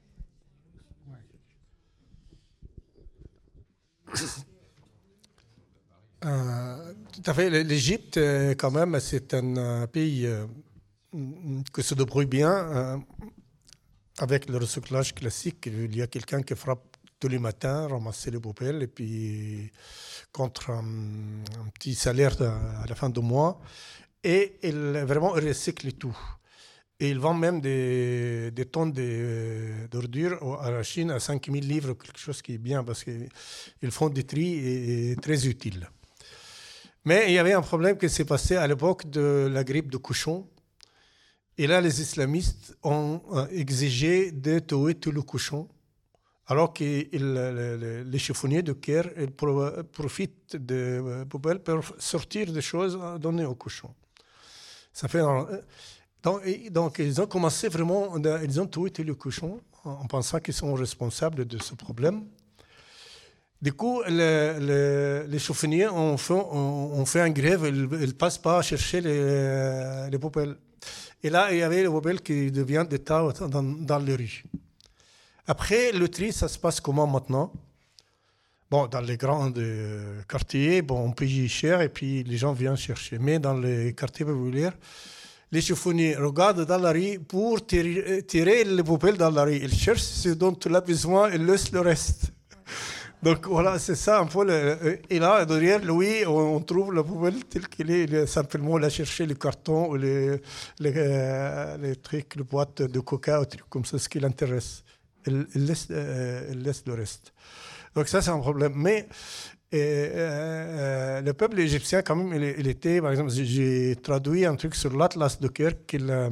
euh, Tout à fait. L'Égypte, quand même, c'est un pays euh, que se débrouille bien euh, avec le recyclage classique. Il y a quelqu'un qui frappe tous les matins, ramasser les poubelles et puis contre un, un petit salaire de, à la fin du mois. Et il, vraiment, il recycle tout. Et il vend même des, des tonnes de, d'ordures à la Chine à cinq mille livres, quelque chose qui est bien parce qu'ils font des tris et, et très utiles. Mais il y avait un problème qui s'est passé à l'époque de la grippe de cochon. Et là, les islamistes ont exigé de tuer tout le cochon. Alors que il, les chiffonniers de Caire profitent des poubelles pour sortir des choses données aux cochons. Ça fait donc, donc ils ont commencé vraiment, ils ont tué tous les cochons en pensant qu'ils sont responsables de ce problème. Du coup, le, le, les chiffonniers ont fait, ont, ont fait une grève, ils ne passent pas à chercher les, les poubelles. Et là, il y avait les poubelles qui deviennent des tas dans, dans les rues. Après, le tri, ça se passe comment maintenant? Bon, dans les grands euh, quartiers, bon, on paye cher et puis les gens viennent chercher. Mais dans les quartiers populaires, les chiffonniers regardent dans la rue pour tirer, tirer les poubelles dans la rue. Ils cherchent ce dont il a besoin et laissent le reste. Donc voilà, c'est ça un peu. Le, et là, derrière lui, on trouve la poubelle telle qu'elle est. Il est simplement là chercher les cartons ou les, les, euh, les trucs, les boîtes de coca, ou trucs comme ça, ce qui l'intéresse. Il, il, laisse, euh, il laisse le reste. Donc ça, c'est un problème. Mais euh, euh, le peuple égyptien, quand même, il, il était, par exemple, j'ai traduit un truc sur l'Atlas de Caire, qu'il euh,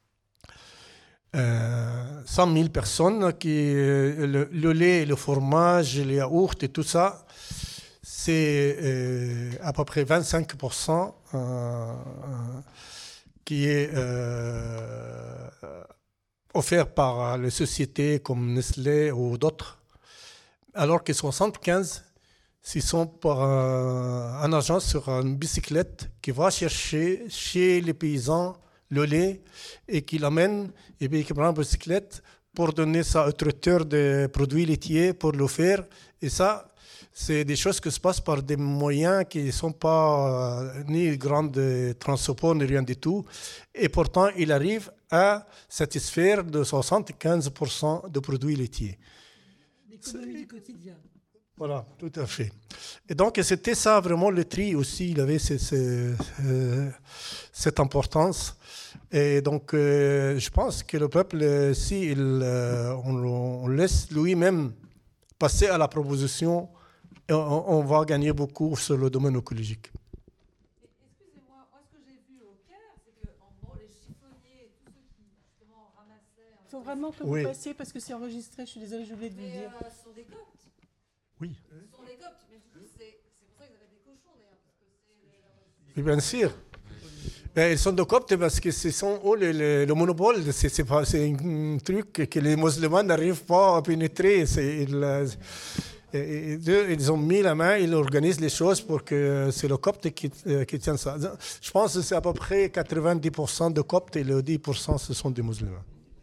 euh, cent mille personnes, qui, euh, le, le lait, le fromage, les yaourts et tout ça, c'est euh, à peu près vingt-cinq pour cent euh, euh, qui est euh, offert par les sociétés comme Nestlé ou d'autres, alors que soixante-quinze, ils sont par un, un agent sur une bicyclette qui va chercher chez les paysans le lait et qui l'amène et puis qui prend la bicyclette pour donner ça au traiteur de produits laitiers pour le faire. Et ça, c'est des choses qui se passent par des moyens qui ne sont pas euh, ni grands transports, ni rien du tout. Et pourtant, il arrive à satisfaire de soixante-quinze pour cent de produits laitiers. L'économie du quotidien. Voilà, tout à fait. Et donc, c'était ça vraiment le tri aussi. Il avait ce, ce, euh, cette importance. Et donc, euh, je pense que le peuple, si il, euh, on, on laisse lui-même passer à la proposition, on, on va gagner beaucoup sur le domaine écologique. Excusez-moi, moi ce que j'ai vu au Caire, c'est que en gros, les chiffonniers, tous ceux qui justement ramassaient. Il faut vraiment que Oui. vous passiez parce que c'est enregistré, je suis désolée, j'ai oublié de vous le dire. Mais euh, ce sont des coptes. Oui. Ce sont des coptes, mais du coup, c'est c'est pour ça que vous avez des cochons d'ailleurs. Parce que c'est Oui, bien sûr. Ben, ils sont de coptes parce que ce sont eux le, le, le monopole. C'est, c'est, pas, c'est un truc que les musulmans n'arrivent pas à pénétrer. C'est, ils, et, et, ils ont mis la main, ils organisent les choses pour que c'est le copte qui, qui tient ça. Je pense que c'est à peu près quatre-vingt-dix pour cent de coptes et le dix pour cent ce sont des musulmans.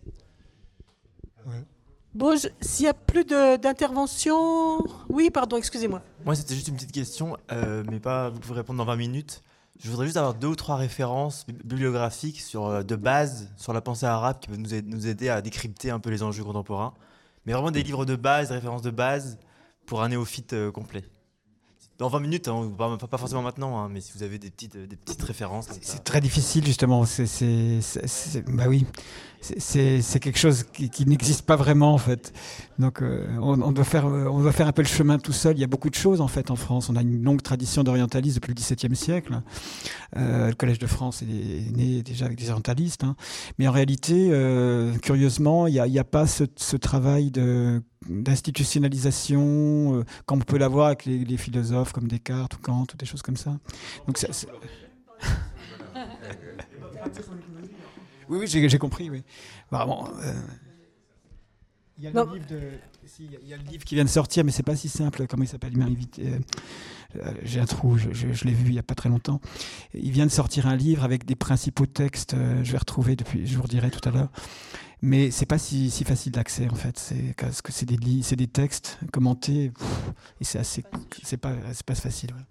Ouais. Bon, je- s'il n'y a plus de- d'intervention... Oui, pardon, excusez-moi. Moi, c'était juste une petite question, euh, mais pas, vous pouvez répondre dans vingt minutes. Je voudrais juste avoir deux ou trois références bib- bibliographiques sur, euh, de base sur la pensée arabe qui peuvent nous aider, nous aider à décrypter un peu les enjeux contemporains. Mais vraiment des livres de base, des références de base pour un néophyte euh, complet. Dans vingt minutes, hein, pas, pas forcément maintenant, hein, mais si vous avez des petites, des petites références. comme ça. C'est très difficile justement. C'est, c'est, c'est- c'est- bah oui, c'est, c'est, c'est quelque chose qui, qui n'existe pas vraiment en fait. Donc euh, on, on doit faire, euh, on doit faire un peu le chemin tout seul. Il y a beaucoup de choses en fait en France. On a une longue tradition d'orientalisme depuis le dix-septième siècle. Euh, le Collège de France est, est né déjà avec des orientalistes, hein. Mais en réalité, euh, curieusement, il n'y a, il y a pas ce, ce travail de d'institutionnalisation euh, comme on peut l'avoir avec les, les philosophes comme Descartes ou Kant ou des choses comme ça. Donc ça, c'est- oui, oui, j'ai, j'ai compris. Oui. Vraiment. euh, Il y a le Non. livre de, si, il y a- il y a le livre qui vient de sortir, mais c'est pas si simple. Comment il s'appelle? Il m'a invité. euh, euh, j'ai un trou. Je, je- je l'ai vu il y a pas très longtemps. Il vient de sortir un livre avec des principaux textes. euh, je vais retrouver depuis. Je vous redirai tout à l'heure. Mais c'est pas si, si facile d'accès en fait. C'est parce que c'est des li- c'est des textes commentés pff, et c'est assez. C'est pas c'est pas facile. Ouais.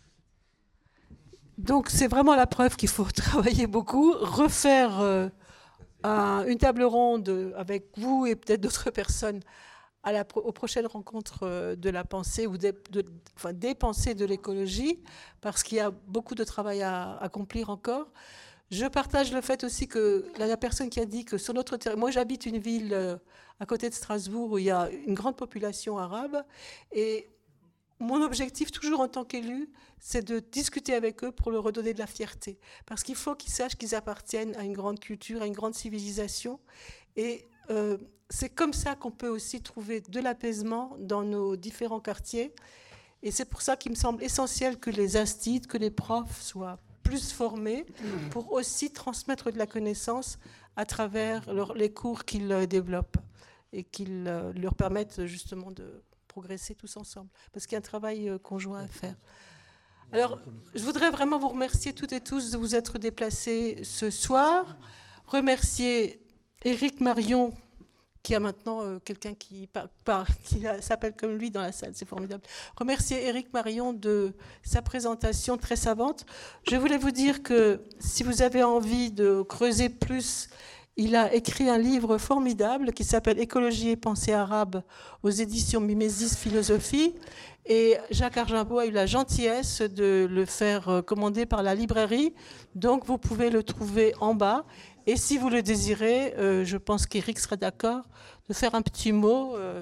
Donc c'est vraiment la preuve qu'il faut travailler beaucoup, refaire euh, un- une table ronde avec vous et peut-être d'autres personnes à la pro- aux prochaines rencontres euh, de la pensée ou des, de- enfin, des pensées de l'écologie, parce qu'il y a beaucoup de travail à accomplir encore. Je partage le fait aussi que la, la personne qui a dit que sur notre terrain, moi j'habite une ville euh, à côté de Strasbourg où il y a une grande population arabe et mon objectif, toujours en tant qu'élu, c'est de discuter avec eux pour leur redonner de la fierté. Parce qu'il faut qu'ils sachent qu'ils appartiennent à une grande culture, à une grande civilisation. Et euh, c'est comme ça qu'on peut aussi trouver de l'apaisement dans nos différents quartiers. Et c'est pour ça qu'il me semble essentiel que les instituts, que les profs soient plus formés pour aussi transmettre de la connaissance à travers leur- les cours qu'ils euh, développent et qu'ils euh, leur permettent justement de progresser tous ensemble, parce qu'il y a un travail euh, conjoint à faire. Alors, je voudrais vraiment vous remercier toutes et tous de vous être déplacés ce soir, remercier Éric Marion, qui a maintenant euh, quelqu'un qui, par- par- qui a- s'appelle comme lui dans la salle, c'est formidable. Remercier Éric Marion de sa présentation très savante. Je voulais vous dire que si vous avez envie de creuser plus, il a écrit un livre formidable qui s'appelle Écologie et pensée arabe aux éditions Mimesis Philosophie. Et Jacques Argenbeau a eu la gentillesse de le faire euh, commander par la librairie. Donc vous pouvez le trouver en bas. Et si vous le désirez, euh, je pense qu'Éric sera d'accord de faire un petit mot euh,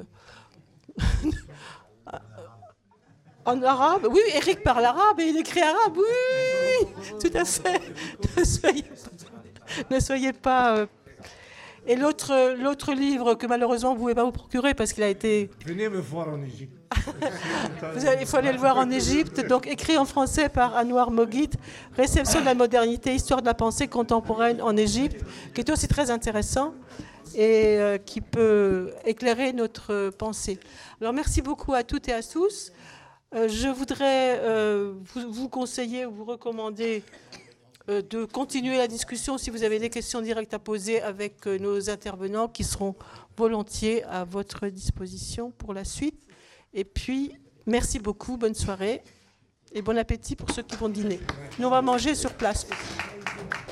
en arabe. Oui, Éric parle arabe et il écrit arabe. Oui, tout à fait. Ne soyez pas... Ne soyez pas euh, Et l'autre, l'autre livre que malheureusement vous ne pouvez pas vous procurer parce qu'il a été... Venez me voir en Égypte. Vous allez, il faut aller le voir en Égypte, donc écrit en français par Anouar Moghit, Réception de la modernité, histoire de la pensée contemporaine en Égypte, qui est aussi très intéressant et euh, qui peut éclairer notre pensée. Alors merci beaucoup à toutes et à tous. Euh, je voudrais euh, vous, vous conseiller ou vous recommander euh, de continuer la discussion si vous avez des questions directes à poser avec euh, nos intervenants qui seront volontiers à votre disposition pour la suite. Et puis, Merci beaucoup, bonne soirée et bon appétit pour ceux qui vont dîner. Nous, on va manger sur place.